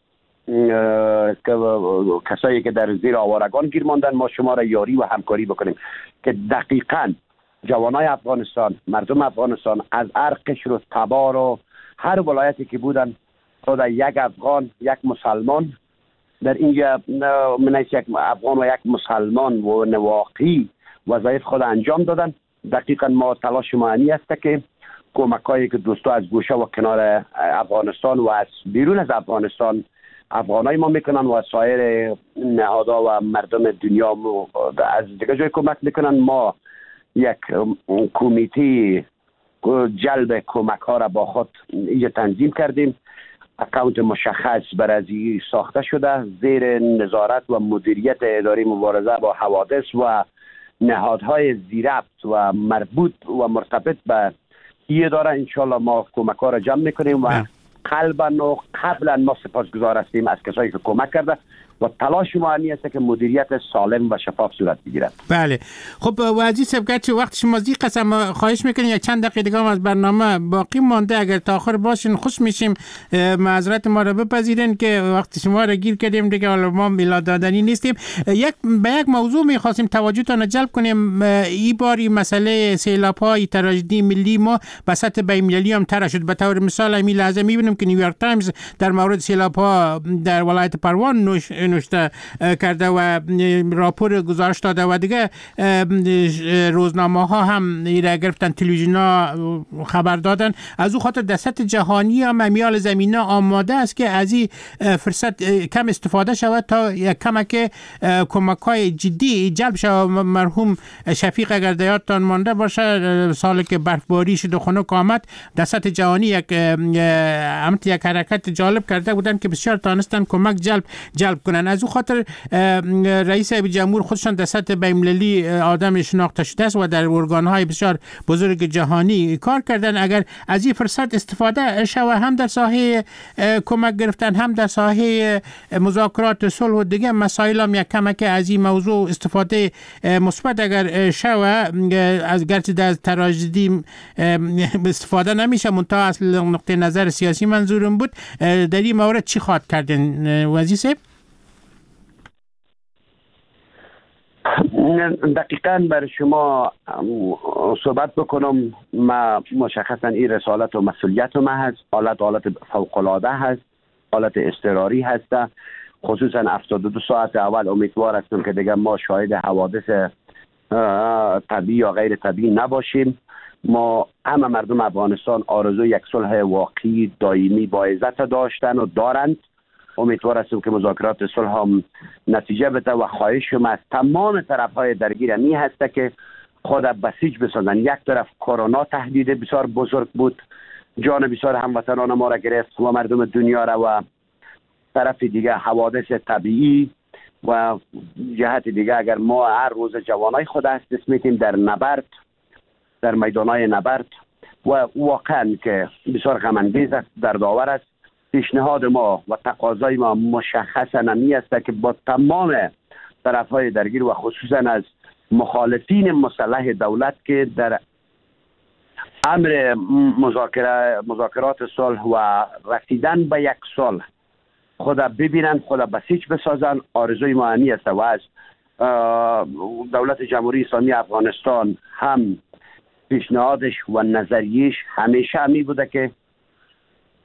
کسایی که در زیر آوارگان گیر ماندن. ما شما را یاری و همکاری بکنیم که دقیقاً جوانای افغانستان، مردم افغانستان از هر قشر و تبار و هر ولایتی که بودن، خود یک افغان، یک مسلمان در اینجا من یک افغان و یک مسلمان و نواقی وظایف خود انجام دادن. دقیقاً ما تلاش معنی است که کمکایی که دوستا از گوشه و کنار افغانستان و از بیرون از افغانستان افغانای ما میکنن و سایر نهادها و مردم دنیا از دیگه جای کمک میکنن. ما یک کمیته جلب کمک ها را با خود اینجا تنظیم کردیم. اکاونت مشخص برای ساخته شده زیر نظارت و مدیریت اداره مبارزه با حوادث و نهادهای زیربط و مربوط و مرتبط به این اداره. انشالله ما کمک ها را جمع میکنیم و قلبا و قبلا ما سپاسگزار هستیم از کسایی که کمک کرده و تلاش معنی است که مدیریت سالم و شفاف صورت بگیرد. بله خب وزیر صاحب گرچه وقت شما زی قسم خواهش میکنیم یک چند دقیقه دیگه از برنامه باقی مانده، اگر تا آخر باشین خوش میشیم. معذرت ما را بپذیرین که وقت شما را گیر کردیم دیگه، حالا ما میلاد دادنی نیستیم. به یک موضوع میخواستیم توجهتان جلب کنیم. این باری مسئله سیلاب‌های تراژدی ملی ما به سطح بین‌المللی هم طرح شد. به طور مثال همین لحظه میبینیم که نیویورک تایمز در مورد سیلاب‌ها در ولایت پروان نوشته کرده و راپور گزارش داده و دیگه روزنامه ها هم ایره گرفتن، تلویزیون ها خبر دادن. از او خاطر در سطح جهانی هم امیال زمینه آماده است که از این فرصت کم استفاده شود تا یک کمک کمک های جدی جلب شود. مرحوم شفیق اگر در یادتان مانده باشه سالی که برفباری شد و خنک آمد در سطح جهانی یک حرکت جالب کرده بودن که بسیار تانستن کمک جلب کنن. از او خاطر رئیس جمهور خودشان در سطح بین‌المللی آدم شناخته شده است و در ارگان‌های بسیار بزرگ جهانی کار کردن. اگر از این فرصت استفاده شود هم در ساحه کمک گرفتن هم در ساحه مذاکرات صلح و دیگه مسائل هم یک کمک از این موضوع استفاده مثبت اگر شود، از گرچه در تراژدی استفاده نمیشه منتها اصل نقطه نظر سیاسی منظورم بود، در این مورد چی خواهد کردن وزیر صاحب؟ دقیقاً برای شما صحبت بکنم. ما مشخصاً این رسالت و مسئولیت ما هست. حالت فوق‌العاده هست، حالت اضطراری هست. خصوصاً 72 ساعت اول امیدوار هستم که دیگه ما شاهد حوادث طبیعی یا غیر طبیعی نباشیم. ما همه مردم افغانستان آرزو یک صلح واقعی دائمی با عزت داشتن و دارند. امیدوار هستم که مذاکرات صلح هم نتیجه بده و خواهشم از تمام طرف‌های درگیر می هست که خود بسیج بسازن. یک طرف کرونا تهدید بسیار بزرگ بود، جان بسیار هموطنان ما را گرفت و مردم دنیا را، و طرف دیگه حوادث طبیعی و جهت دیگه اگر ما هر روز جوانای خود دست میتیم در نبرد، در میدانای نبرد و واقعا که بسیار غم‌انگیز است، دردآور است. پیشنهاد ما و تقاضای ما مشخصا نمی است که با تمام طرف‌های درگیر و خصوصا از مخالفین مسلح دولت که در امر مذاکرات صلح و رسیدن به یک صلح خود ببینن، خود بسیج بسازن. آرزوی ما همی است و از دولت جمهوری اسلامی افغانستان هم پیشنهادش و نظریش همیشه همی بوده که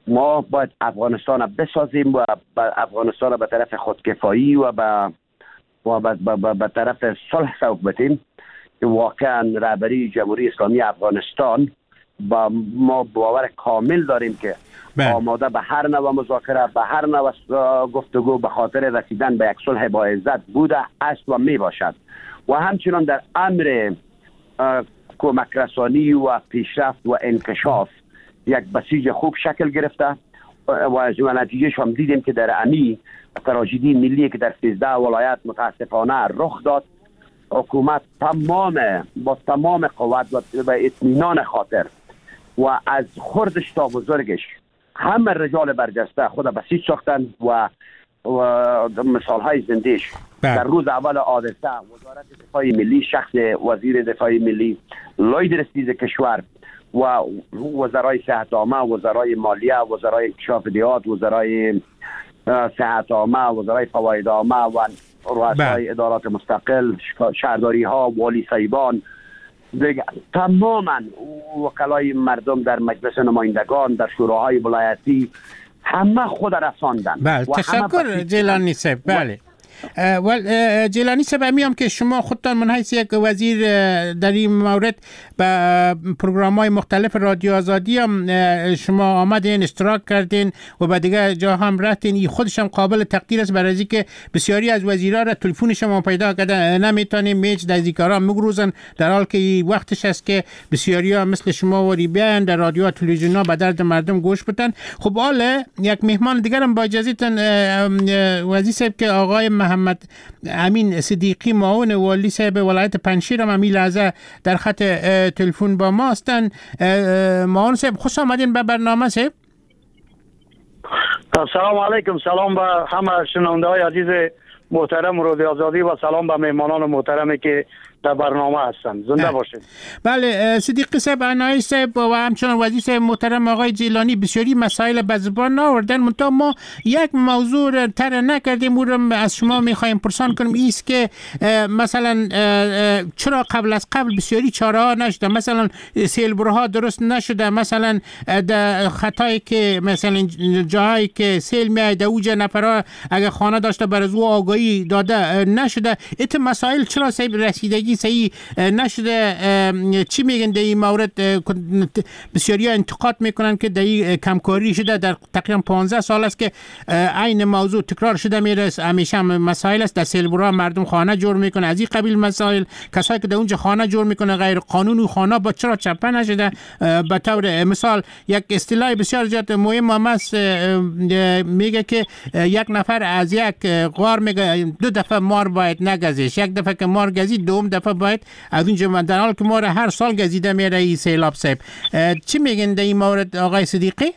ما باید افغانستان بسازیم و افغانستان به طرف خودکفایی و به طرف صلح سوق بتیم که واقعا رهبری جمهوری اسلامی افغانستان با ما باور کامل داریم که آماده به هر نوع مذاکره، به هر نوع گفتگو به خاطر رسیدن به یک صلح با عزت بوده است و می باشد و همچنان در امر کمک رسانی و پیشرفت و انکشاف یک بسیج خوب شکل گرفته و نتیجهش هم دیدیم که در امی تراژدی ملی که در 13 ولایت متاسفانه رخ داد، حکومت با تمام قوت و اطمینان خاطر و از خردش تا بزرگش همه رجال برجسته خود بسیج ساختن و مثال های زندهش در روز اول حادثه وزارت دفاع ملی، شخص وزیر دفاع ملی، لوی درستیز کشور و وزرای صحت عامه، وزرای مالیه، وزرای انکشاف دیات، وزرای صحت عامه، وزرای فواید عامه و رؤسای ادارات مستقل، شهرداری ها، والی صیبان، تماما وکلای مردم در مجلس نمایندگان، در شوراهای ولایتی، همه خود رساندن. بله، تشکر جیلانی صاحب. بله جیلانی صاحب، میام که شما خودتان من حیث یک وزیر در این مورد به پروگرام‌های مختلف رادیو آزادی هم شما آمدین، اشتراک کردین و به دیگه جا هم رفتین. این خودش هم قابل تقدیر است، برای اینکه بسیاری از وزیرا را تلفن شما پیدا کردن نمیتونیم میچ نزدیکارا میگروزن، در حال که وقتش است که بسیاریا مثل شما وری بیان در رادیو و تلویزیون‌ها به درد مردم گوش بدن. خب حالا یک مهمان دیگر هم با اجازهتون وزیر صاحب که آقای محمد امین صدیقی معاون والی صاحب ولایت پنجشیر هم این لحظه در خط تلفن با ما هستن. معاون صاحب خوش آمدین به برنامه صاحب. سلام علیکم، سلام به همه شنونده های عزیز محترم رادیو آزادی و سلام به مهمانان محترمی که در برنامه هستن. زنده باشید. بله صدیقی صاحب، عنایی صاحب و همچنان وزیر صاحب محترم آقای جیلانی بسیاری مسائل به زبان آوردن، منتها ما یک موضوع طرح نکردیم او را از شما میخوایم پرسان کنیم. ایست که مثلا چرا قبل از قبل بسیاری چاره ها نشده، مثلا سیلبرها درست نشده، مثلا در خطایی که مثلا جاهایی که سیل میاد اوجه نفرها اگه خانه داشته بر از او آگاهی داده نشده. ایت مسائل چرا صاحب رسیدگی صحیح نشده؟ چی میگن در این مورد؟ بسیاری ها انتقاد میکنن که در این کمکاری شده، در تقریبا 15 سال است که این موضوع تکرار شده میره، همیشه مسائل است. در سیلبرها مردم خانه جور میکنه، از این قبیل مسائل. کسایی که در اونجا خانه جور میکنه غیر قانونی خانه با چرا چپه نشده؟ به طور مثال یک اصطلاح بسیار زیاد مهم هم است، میگه که یک نفر از یک غار میگه 2 دفعه مار باید نگزیش، یک دفعه که مار گزید دوم دفعه باید از اونجا، در حال که مار هر سال گزیده میره این سیلاب صاحب. چی میگن در این مورد آقای صدیقی؟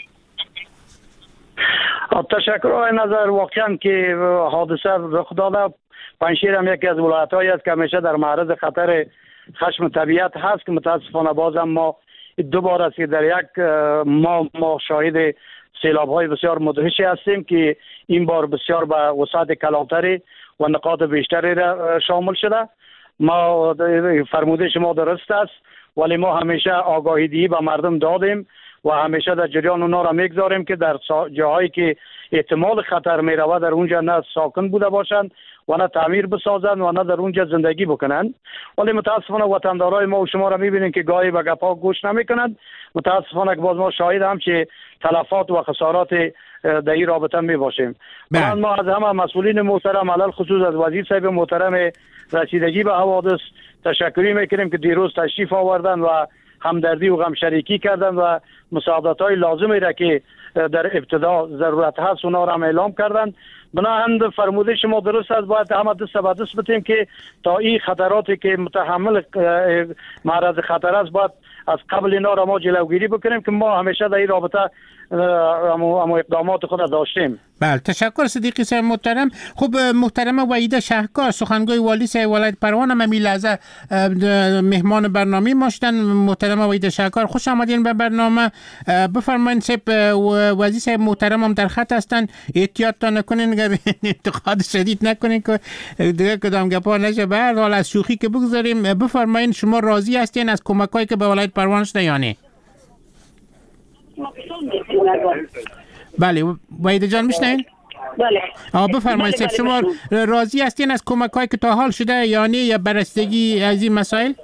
تشکر. آقای نظر، واقعا که حادثه رخ داده، پنجشیر هم یکی از ولایت‌هایی است که همیشه در معرض خطر خشم طبیعت هست که متاسفانه بازم ما 2 بار است که در یک ما شاهد سیلاب‌های بسیار مدهشی هستیم که این بار بسیار به وسعت کلانتری و نقاط بیشتری را شامل شده. ما فرموده شما درست است، ولی ما همیشه آگاهی دهی به مردم دادیم و همیشه در جریان اونا را میگذاریم که در جاهایی که احتمال خطر می رود در اونجا نه ساکن بوده باشند و نه تعمیر بسازند و نه در اونجا زندگی بکنند. ولی متاسفانه وطندارای ما و شما را میبینیم که گاهی به گپا گوش نمیکنند. متاسفانه که باز ما شاهد هم که تلفات و خسارات در این رابطه می باشیم. ما از همه مسئولین محترم، علل خصوص از وزیر صاحب محترم رسیدگی به حوادث تشکری میکنیم که دیروز تشریف آوردن و همدردی و غم شریکی کردن و مساعدت‌های لازمی را که در ابتدا ضرورت هست اونا را هم اعلام کردن. بنابراین فرموده شما درست است، باید همه دست به دست بتیم که تا این خطراتی که متحمل معرض خطر است باید از قبل اینا را ما جلوگیری بکنیم که ما همیشه در این رابطه اقدامات خود داشتیم. بله تشکر صدیقی صاحب محترم. خب محترم وحیده شهکار، سخنگوی والی صاحب ولایت پروان، هم این لحظه مهمان برنامه ما شدن. محترم وحیده شهکار خوش آمدین به برنامه. بفرمایید صاحب، وزیر صاحب محترم هم در خط هستن، احتیاط تا نکنین، انتقاد شدید نکنین که دیگه کدام گپا نشه. به هر حال از شوخی که بگذاریم، بفرمایید شما راضی هستین از کمکایی که به ولایت پروان شده یا نه؟ بله وحید جان میشنین؟ بله. بفرمایید بله شما راضی هستین از کمک‌هایی که تا حال شده یا نه، یا بررسی‌گی از این مسائل؟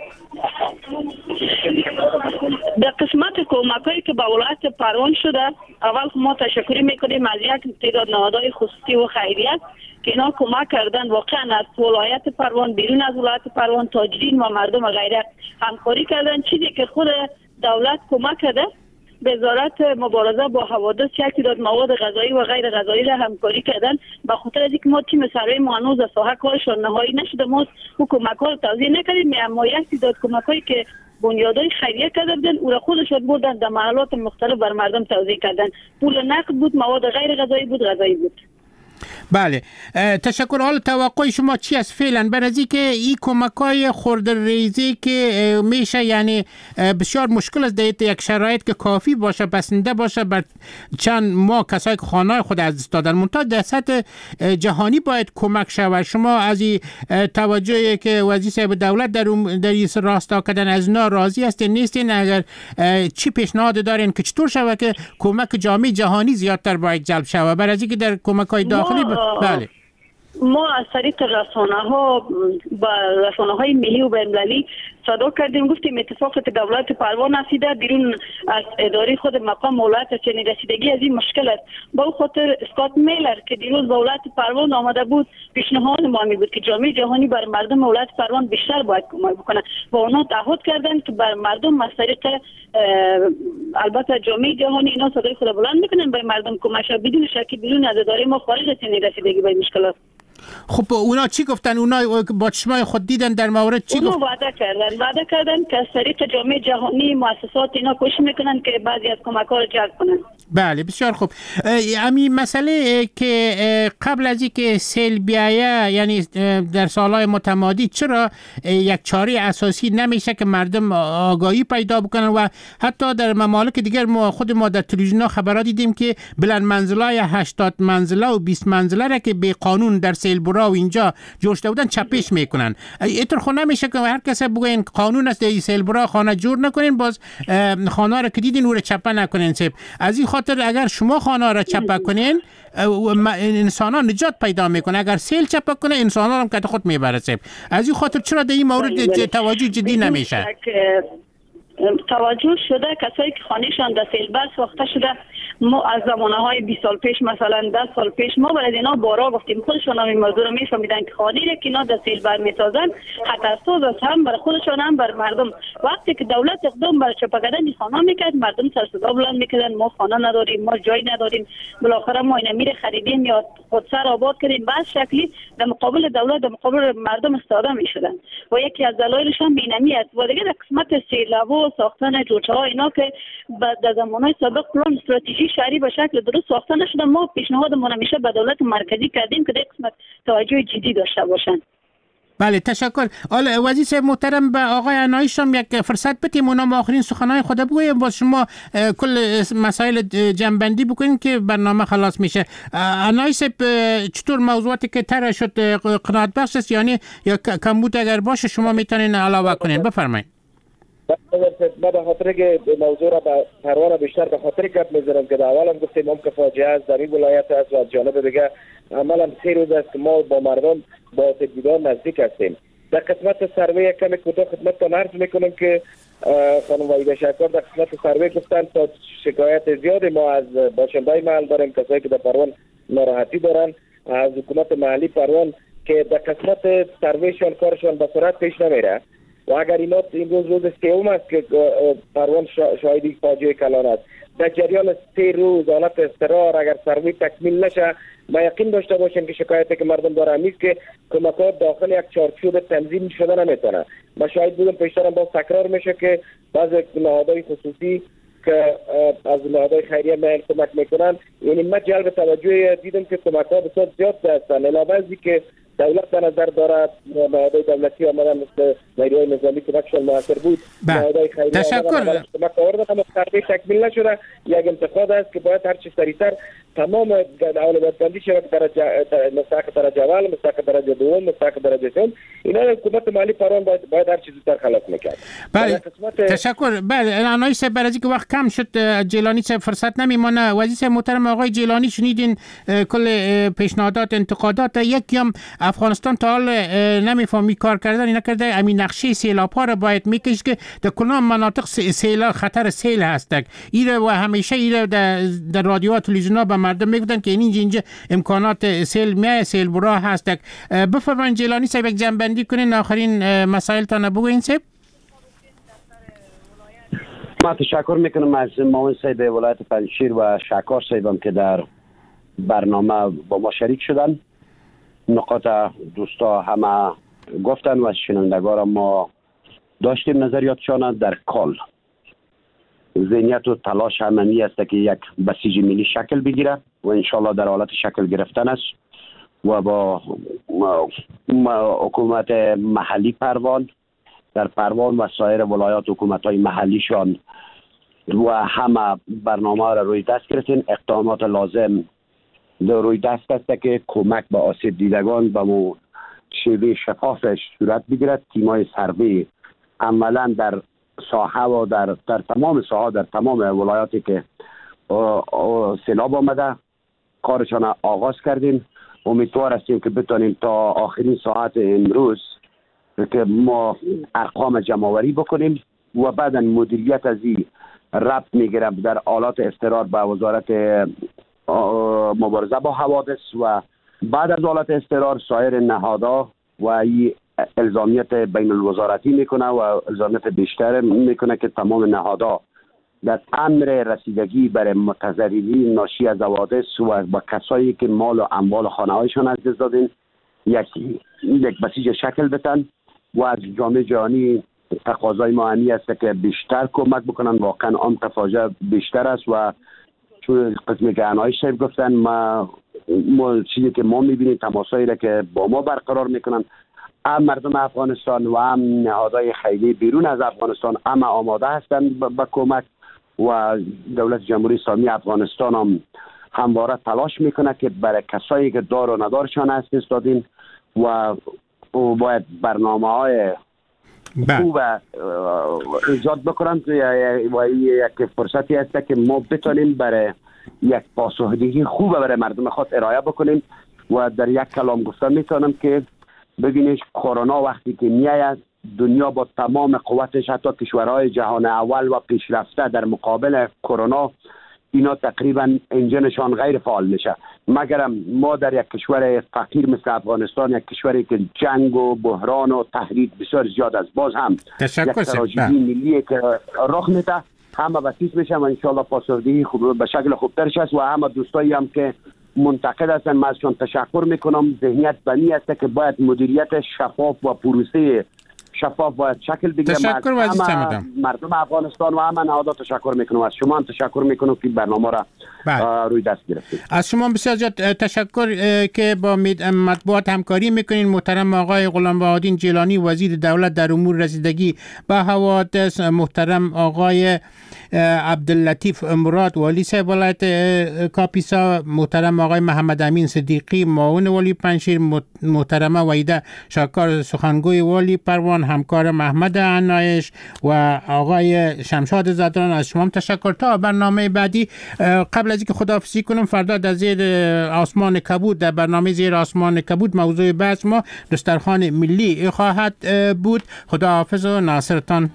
در قسمت کمک‌هایی که به ولایت پروان شده، اول ما تشکر میکنیم از یک تعداد نهادهای خصوصی و خیریه که اینا کمک کردن. واقعا از ولایت پروان، بیرون از ولایت پروان، تاجرین و مردم غیره همکاری کردن. چیزی که خود دولت کمک کرده، وزارت مبارزه با حوادث یک تعداد مواد غذایی و غیر غذایی را همکاری کردن. به خاطر از اینکه ما تیم سروی ما هنوز از ساحه کارشان نهایی نشده، ما اون کمک‌ها رو توزیع نکردیم، اما یک تعداد کمک‌هایی که بنیادهای خیریه کرده بودن او را خودشون بردن در محلات مختلف بر مردم توزیع کردن. پول نقد بود، مواد غیر غذایی بود، غذایی بود. بله تشکر. حال توقع شما چی است فعلا بر از اینکه این کمک‌های خردریزی که میشه، یعنی بسیار مشکل است در یک شرایط که کافی باشه، بسنده باشه بر چند ماه کسایی که خانه‌های خود از دست دادن، منتها در سطح جهانی باید کمک شود. شما از این توجهی که وزیر صاحب دولت در این راستا کردن از اینا راضی هستین نیستین؟ اگر چی پیشنهاد دارین که چطور شود که کمک جامعه جهانی زیادتر باید جلب شود بر از اینکه در کمک‌های داخلی بله. ما از طریق رسانه‌های ملی و بین‌المللی صدا کردیم، گفتیم اتفاقی که دولت پروان رسیده بیرون از اداره خود مقام ولایت چنین رسیدگی از این مشکل است. با اون خاطر اسکات میلر که دیروز به ولایت پروان آمده بود، پیشنهاد ما می بود که جامعه جهانی بر مردم ولایت پروان بیشتر باید کمک بکنه. با اونا تعهد کردن که بر مردم از طریق البته جامعه جهانی اینا صدای خود بلند میکنن بر مردم کمک شه، بدون شک بدون از اداره ما خارج از چنین رسیدگی به مشکلات. خب اونا چی گفتن؟ اونا با چشمای خود دیدن در مورد چی گفتن؟ وعده کردن که از طریق جامعه جهانی مؤسسات اینا کوشش میکنن که بعضی از کمک‌ها رو جلب کنن. بله بسیار خوب. همین مسئله که قبل از اینکه سیل بیایه، یعنی در سالهای متمادی، چرا یک چاره اساسی نمیشه که مردم آگاهی پیدا بکنن و حتی در ممالک دیگر خود ما در تلویزیون خبرات دیدیم که بلند منزلای 80 منزله و 20 منزله را که به قانون در سیل برا و اینجا جوش بودن چپش میکنن. اینطور خود نمیشه که هر کس بگه قانون است در سیل برا خانه جور نکنین، باز خانه را که دیدین او را چپه نکنین. از این خاطر اگر شما خانه را چپه کنین انسان ها نجات پیدا میکنه، اگر سیل چپه کنه انسان ها هم که خود میبره. از این خاطر چرا در این مورد توجه جدی نمیشه؟ توجه شده کسایی که خانهشان در سیل بر ساخته شده، ما از زمانه‌های 20 سال پیش مثلا 10 سال پیش ما برای اینا بارا گفتیم، خودشون هم این موضوع رو میفهمیدن که خانه‌ای که اینا در سیل بر میسازن خطرساز است، هم برای خودشون هم برای مردم. وقتی که دولت اقدام بر چپه کردن خانه میکرد، مردم سر صدا بلند میکردن ما خانه نداریم، ما جای نداریم. بالاخره ما اینا میره خریدیم یا خودسر آباد کردیم، بعد شکلی در مقابل دولت در مقابل مردم استفاده میشدن و یکی از دلایلش هم بینمی است. و دیگه در قسمت سیلابو ساختن جوچه‌ها اینا که در زمانهای سابق پلان استراتژی شهری به شکل درست ساخته نشده، ما پیشنهادمون همیشه به دولت مرکزی کردیم که در قسمت توجه جدی داشته باشن. بله تشکر. حالا وزیر صاحب محترم به آقای عنایش هم یک فرصت بدیم اونا ما آخرین سخنهای خود بگویم، باز شما کل مسائل جنبندی بکنین که برنامه خلاص میشه. عنایش صاحب چطور موضوعاتی که طرح شد قناعت بخش است یا کمبود اگر باشه شما میتونین علاوه کنین؟ بفرمایید. ما به خاطر که موضوع را به پروان بیشتر به خاطر گپ می‌ذارم که در اول هم گفتیم ممکن فاجعه است در این ولایت است و از جانب دیگه عملا 3 روز است که ما با مردم با تجدیدان نزدیک هستیم. در قسمت سروی کمی کوتاه خدمتتان عرض میکنم که خانم وحیده شکر در قسمت سروی گفتن تا شکایت زیادی ما از باشنده‌های محل داریم، کسایی که در پروان ناراحتی دارن از حکومت محلی پروان که در قسمت سرویشان کارشان به سرعت پیش نمیره و اگر اینا این روز سوم است که پروان شاهدی فاجعه کلان است. در جریان 3 روز حالت استقرار اگر سروی تکمیل نشه ما یقین داشته باشیم که شکایتی که مردم داره نیست که کمکات داخل یک چارچوب تنظیم شده نمیتونه. ما شاهد بودم پیشتر باز تکرار میشه که بعضی نهادهای خصوصی که از نهادهای خیریه میل کمک میکنن، یعنی ما جلب توجه دیدم که کمکات بسیار زیاد هستن. علاوه از که دولت به نظر دارد نهادهای دولتی آمدن مثل نیروهای نظامی کمکشان موثر بود، نهادهای خیریه آمدن کمک آوردن، اما تقریبا تکمیل نشده. یک انتقاد است که باید هر چه سریعتر تمام اولویت بندی شود، مستحق درجه اول، مستحق درجه دوم، مستحق درجه سوم. اینا حکومت مالی پروان باید هر چه زودتر خلاص میکرد. بله تشکر. بله آنای صاحب برای که وقت کم شد جیلانی صاحب فرصت نمیمونه. وزیر صاحب محترم آقای جیلانی شنیدین کل پیشنهادات انتقادات. یکی هم افغانستان تا حال نمیفهمی کار کردن اینا کرده، همین نقشه سیلاب‌ها رو باید میکش که در کلام مناطق سیل خطر سیل هستک. ایره و همیشه ایره در رادیو و تلویزیون‌ها به مردم میگفتن که اینجا امکانات سیل میای سیل برا هستک. بفرمایید جیلانی صاحب یک جنبندی کنین آخرین مسائل تا بگوین صاحب. ما تشکر میکنم از معاون صاحب ولایت پنجشیر و شکار صاحبم که در برنامه با ما شریک شدن. نقاط دوستا همه گفتن و شنوندگان ما داشتیم نظریاتشان در کل. ذهنیت و تلاش همانی است که یک بسیج ملی شکل بگیره و انشالله در حالت شکل گرفتن است و با حکومت محلی پروان در پروان و سایر ولایات حکومت‌های محلیشان و همه برنامه را روی دست گرفتین. اقدامات لازم روی دست است که کمک به آسیب دیدگان به مو شیوه شفافش صورت بگیرد. تیمای سروی عملا در ساحه و در تمام ساحه در تمام ولایاتی که سیلاب آمده کارشان آغاز کردیم. امیدوار هستیم که بتونیم تا آخرین ساعت امروز که ما ارقام جمع‌آوری بکنیم و بعدا مدیریت از این ربط میگیرم در آلات استقرار به وزارت مبارزه با حوادث و بعد از آلات استقرار سایر نهادها و این الزامیت بین الوزارتی میکنه و الزامیت بیشتر میکنه که تمام نهادها در امر رسیدگی برای متضررین ناشی از حوادث و با کسایی که مال و اموال خانه هایشان از دست دادن یک بسیج شکل بدن و از جامعه جهانی تقاضای ما است که بیشتر کمک بکنن. واقعا آن تفاجع بیشتر است و چون قسمی که انایش صاحب گفتن ما چیزی که ما میبینیم تماسایی را که با ما برقرار میکنن هم مردم افغانستان و هم نهادهای خیلی بیرون از افغانستان اما آماده هستند به کمک و دولت جمهوری اسلامی افغانستان هم همواره تلاش میکنه که برای کسایی که دار و ندارشان از دست دادین و باید برنامه‌های خوب ایجاد بکنن و یک فرصتی هست که ما بتونیم برای یک پاسخگویی خوب برای مردم خود ارائه بکنیم و در یک کلام گفتن میتونم که ببینید کرونا وقتی که میاد دنیا با تمام قوتش حتی کشورهای جهان اول و پیشرفته در مقابل کرونا اینا تقریبا انجنشان غیر فعال میشه، مگر ما در یک کشور فقیر مثل افغانستان، یک کشوری که جنگ و بحران و تهدید بسیار زیاد است، باز هم یک تراژدی ملی که رخ میده همه بسیج میشه و انشالله پاسخگویی به شکل خوبترش است و همه دوستایی هم که منتقد هستن من ازشان تشکر میکنم. ذهنیت بنی است که باید مدیریت شفاف و پروسه شفاف باید شکل بگیره. مردم افغانستان و همه نهادها تشکر میکنم. از شما هم تشکر میکنم که برنامه را روی دست گرفتید. از شما بسیار زیاد تشکر که با مطبوعات همکاری میکنین. محترم آقای غلام بهادین جیلانی وزیر دولت در امور رسیدگی به حوادث، محترم آقای عبداللطیف مراد والی صاحب ولایت کاپیسا، محترم آقای محمد امین صدیقی معاون والی پنجشیر، محترمه وحیده شاکار سخنگوی والی پروان، همکار محمد عنایش و آقای شمشاد زدران. از شما تشکر. تا برنامه بعدی قبل از اینکه خداحافظی کنم، فردا در زیر آسمان کبود در برنامه زیر آسمان کبود موضوع بحث ما دسترخوان ملی خواهد بود. خداحافظ و ناصرتان.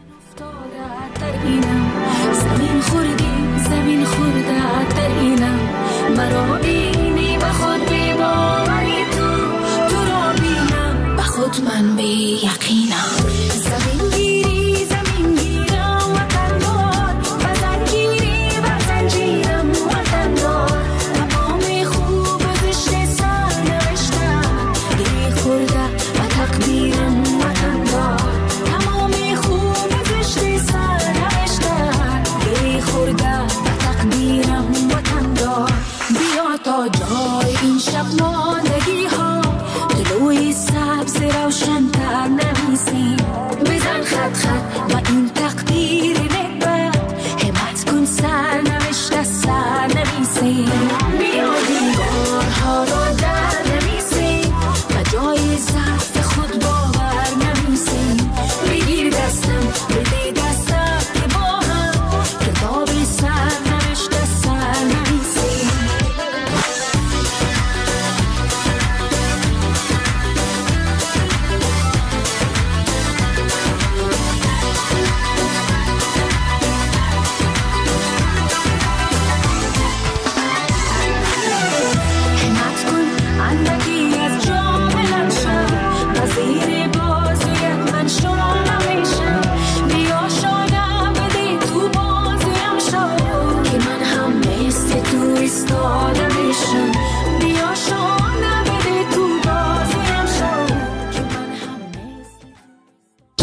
زمین خورده در اینم مرا بینی به خود بیباری تو را بینم به خود من بی یقینم. زمین گیرم وطن دار و زنگیری و زنجیرم وطن دار. تمام خوب زشت سر نوشتم گیری خورده و تقدیرم وطن دار. تمام خوب زشت سر نوشتم گیری خورده و تقدیرم وطن دار. بیا تا جای این شب ماندگی ها دلوی très